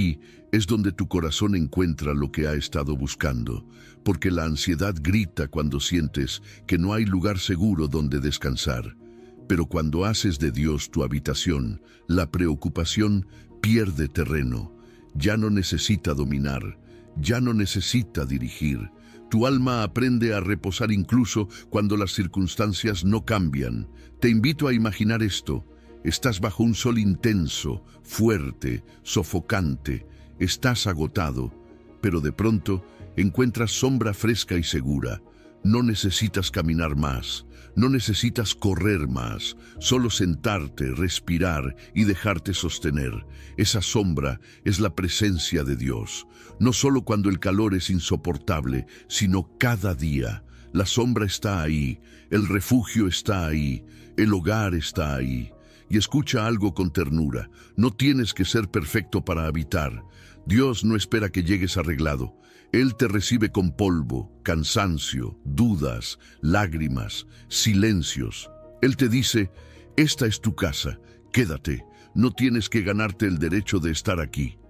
Es donde tu corazón encuentra lo que ha estado buscando, porque la ansiedad grita cuando sientes que no hay lugar seguro donde descansar. Pero cuando haces de Dios tu habitación, la preocupación pierde terreno. Ya no necesita dominar, ya no necesita dirigir. Tu alma aprende a reposar incluso cuando las circunstancias no cambian. Te invito a imaginar esto. Estás bajo un sol intenso, fuerte, sofocante. Estás agotado, pero de pronto encuentras sombra fresca y segura. No necesitas caminar más, no necesitas correr más, solo sentarte, respirar y dejarte sostener. Esa sombra es la presencia de Dios, no solo cuando el calor es insoportable, sino cada día. La sombra está ahí, el refugio está ahí, el hogar está ahí. Y escucha algo con ternura, no tienes que ser perfecto para habitar. Dios no espera que llegues arreglado. Él te recibe con polvo, cansancio, dudas, lágrimas, silencios. Él te dice, esta es tu casa, quédate, no tienes que ganarte el derecho de estar aquí.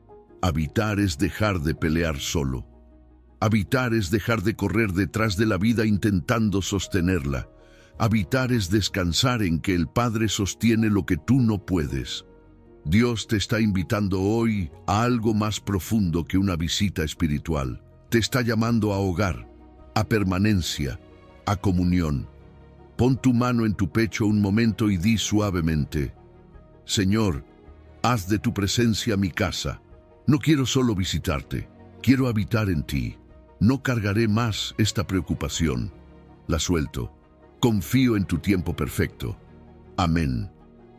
Habitar es dejar de pelear solo. Habitar es dejar de correr detrás de la vida intentando sostenerla. Habitar es descansar en que el Padre sostiene lo que tú no puedes. Dios te está invitando hoy a algo más profundo que una visita espiritual. Te está llamando a hogar, a permanencia, a comunión. Pon tu mano en tu pecho un momento y di suavemente, Señor, haz de tu presencia mi casa. No quiero solo visitarte, quiero habitar en ti. No cargaré más esta preocupación. La suelto. Confío en tu tiempo perfecto. Amén.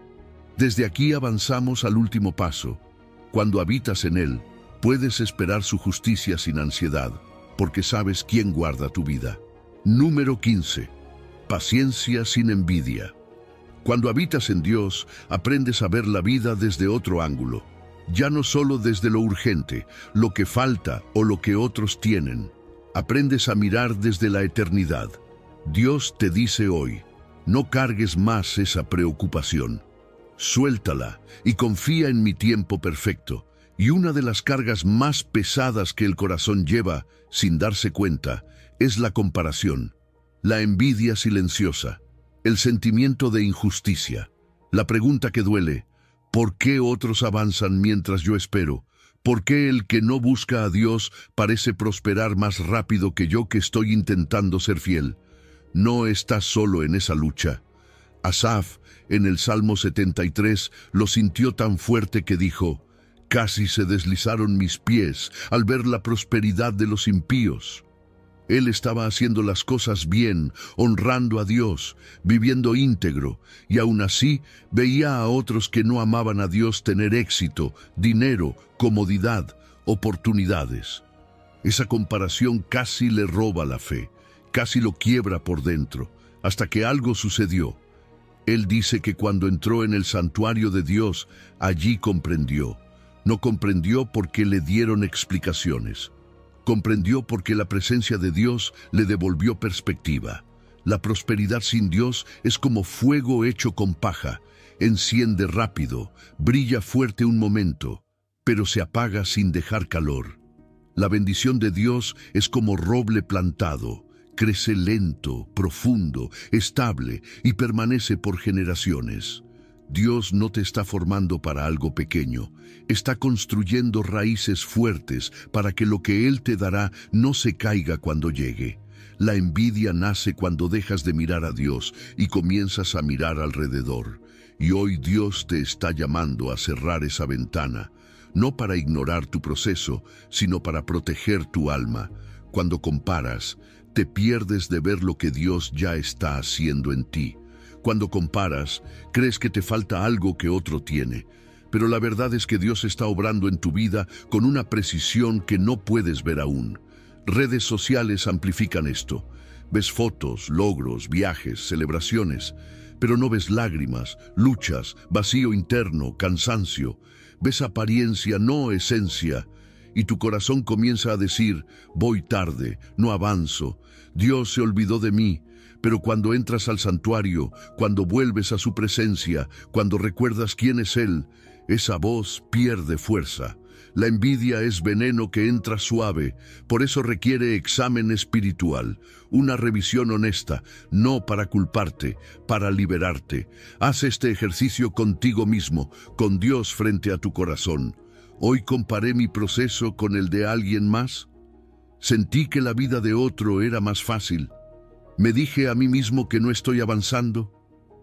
Desde aquí avanzamos al último paso. Cuando habitas en Él, puedes esperar su justicia sin ansiedad, porque sabes quién guarda tu vida. Número 15. Paciencia sin envidia. Cuando habitas en Dios, aprendes a ver la vida desde otro ángulo. Ya no solo desde lo urgente, lo que falta o lo que otros tienen. Aprendes a mirar desde la eternidad. Dios te dice hoy, no cargues más esa preocupación. Suéltala y confía en mi tiempo perfecto. Y una de las cargas más pesadas que el corazón lleva, sin darse cuenta, es la comparación, la envidia silenciosa, el sentimiento de injusticia. La pregunta que duele, ¿por qué otros avanzan mientras yo espero? ¿Por qué el que no busca a Dios parece prosperar más rápido que yo que estoy intentando ser fiel? No estás solo en esa lucha. Asaf, en el Salmo 73, lo sintió tan fuerte que dijo, casi se deslizaron mis pies al ver la prosperidad de los impíos. Él estaba haciendo las cosas bien, honrando a Dios, viviendo íntegro, y aún así veía a otros que no amaban a Dios tener éxito, dinero, comodidad, oportunidades. Esa comparación casi le roba la fe, casi lo quiebra por dentro, hasta que algo sucedió. Él dice que cuando entró en el santuario de Dios, allí comprendió. No comprendió porque le dieron explicaciones. Comprendió porque la presencia de Dios le devolvió perspectiva. La prosperidad sin Dios es como fuego hecho con paja. Enciende rápido, brilla fuerte un momento, pero se apaga sin dejar calor. La bendición de Dios es como roble plantado. Crece lento, profundo, estable y permanece por generaciones. Dios no te está formando para algo pequeño, está construyendo raíces fuertes para que lo que Él te dará no se caiga cuando llegue. La envidia nace cuando dejas de mirar a Dios y comienzas a mirar alrededor. Y hoy Dios te está llamando a cerrar esa ventana, no para ignorar tu proceso, sino para proteger tu alma. Cuando comparas, te pierdes de ver lo que Dios ya está haciendo en ti. Cuando comparas, crees que te falta algo que otro tiene, pero la verdad es que Dios está obrando en tu vida con una precisión que no puedes ver aún. Redes sociales amplifican esto. Ves fotos, logros, viajes, celebraciones, pero no ves lágrimas, luchas, vacío interno, cansancio. Ves apariencia, no esencia. Y tu corazón comienza a decir, voy tarde, no avanzo, Dios se olvidó de mí. Pero cuando entras al santuario, cuando vuelves a su presencia, cuando recuerdas quién es Él, esa voz pierde fuerza. La envidia es veneno que entra suave, por eso requiere examen espiritual, una revisión honesta, no para culparte, para liberarte. Haz este ejercicio contigo mismo, con Dios frente a tu corazón. Hoy comparé mi proceso con el de alguien más. Sentí que la vida de otro era más fácil. Me dije a mí mismo que no estoy avanzando.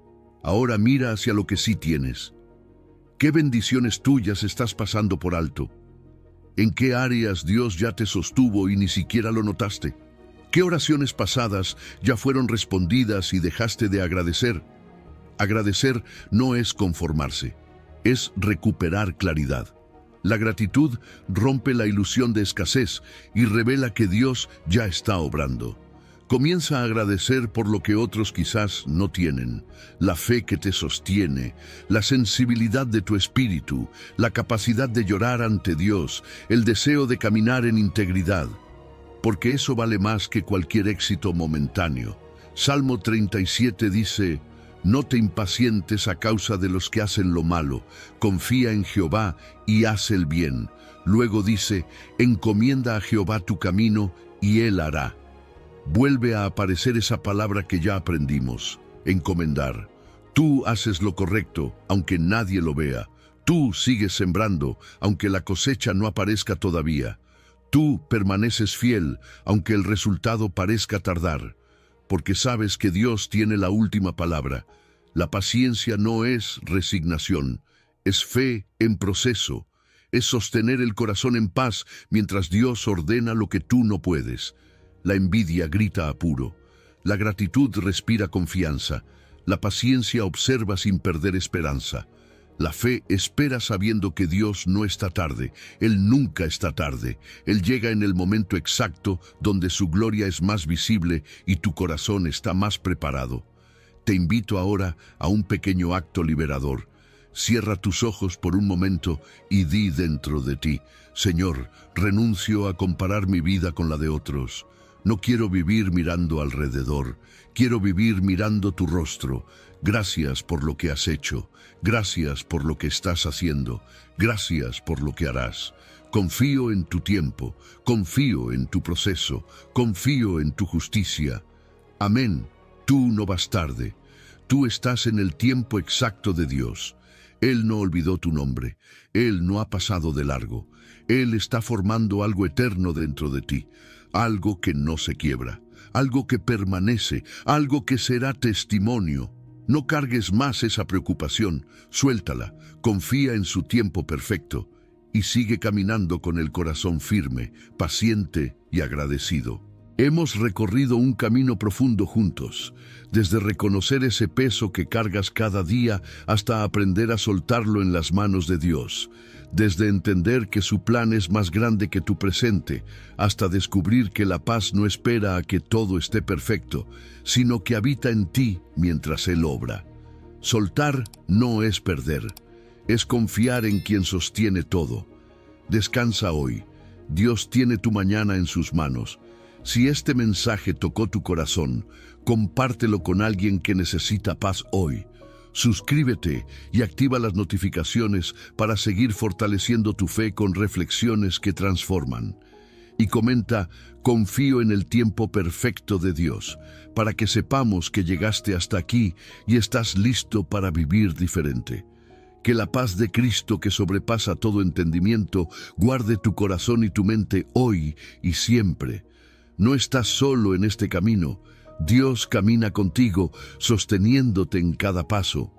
Ahora mira hacia lo que sí tienes. ¿Qué bendiciones tuyas estás pasando por alto? ¿En qué áreas Dios ya te sostuvo y ni siquiera lo notaste? ¿Qué oraciones pasadas ya fueron respondidas y dejaste de agradecer? Agradecer no es conformarse, es recuperar claridad. La gratitud rompe la ilusión de escasez y revela que Dios ya está obrando. Comienza a agradecer por lo que otros quizás no tienen, la fe que te sostiene, la sensibilidad de tu espíritu, la capacidad de llorar ante Dios, el deseo de caminar en integridad, porque eso vale más que cualquier éxito momentáneo. Salmo 37 dice: no te impacientes a causa de los que hacen lo malo, confía en Jehová y haz el bien. Luego dice: encomienda a Jehová tu camino y Él hará. Vuelve a aparecer esa palabra que ya aprendimos, encomendar. Tú haces lo correcto, aunque nadie lo vea. Tú sigues sembrando, aunque la cosecha no aparezca todavía. Tú permaneces fiel, aunque el resultado parezca tardar, porque sabes que Dios tiene la última palabra. La paciencia no es resignación, es fe en proceso, es sostener el corazón en paz mientras Dios ordena lo que tú no puedes. La envidia grita apuro, la gratitud respira confianza, la paciencia observa sin perder esperanza. La fe espera sabiendo que Dios no está tarde, Él nunca está tarde. Él llega en el momento exacto donde su gloria es más visible y tu corazón está más preparado. Te invito ahora a un pequeño acto liberador. Cierra tus ojos por un momento y di dentro de ti: Señor, renuncio a comparar mi vida con la de otros. No quiero vivir mirando alrededor, quiero vivir mirando tu rostro. Gracias por lo que has hecho, gracias por lo que estás haciendo, gracias por lo que harás. Confío en tu tiempo, confío en tu proceso, confío en tu justicia. Amén. Tú no vas tarde, tú estás en el tiempo exacto de Dios. Él no olvidó tu nombre, Él no ha pasado de largo. Él está formando algo eterno dentro de ti, algo que no se quiebra, algo que permanece, algo que será testimonio. No cargues más esa preocupación, suéltala, confía en su tiempo perfecto y sigue caminando con el corazón firme, paciente y agradecido. Hemos recorrido un camino profundo juntos, desde reconocer ese peso que cargas cada día hasta aprender a soltarlo en las manos de Dios, desde entender que su plan es más grande que tu presente, hasta descubrir que la paz no espera a que todo esté perfecto, sino que habita en ti mientras Él obra. Soltar no es perder, es confiar en quien sostiene todo. Descansa hoy, Dios tiene tu mañana en sus manos. Si este mensaje tocó tu corazón, compártelo con alguien que necesita paz hoy. Suscríbete y activa las notificaciones para seguir fortaleciendo tu fe con reflexiones que transforman. Y comenta: confío en el tiempo perfecto de Dios, para que sepamos que llegaste hasta aquí y estás listo para vivir diferente. Que la paz de Cristo, que sobrepasa todo entendimiento, guarde tu corazón y tu mente hoy y siempre. No estás solo en este camino. Dios camina contigo, sosteniéndote en cada paso.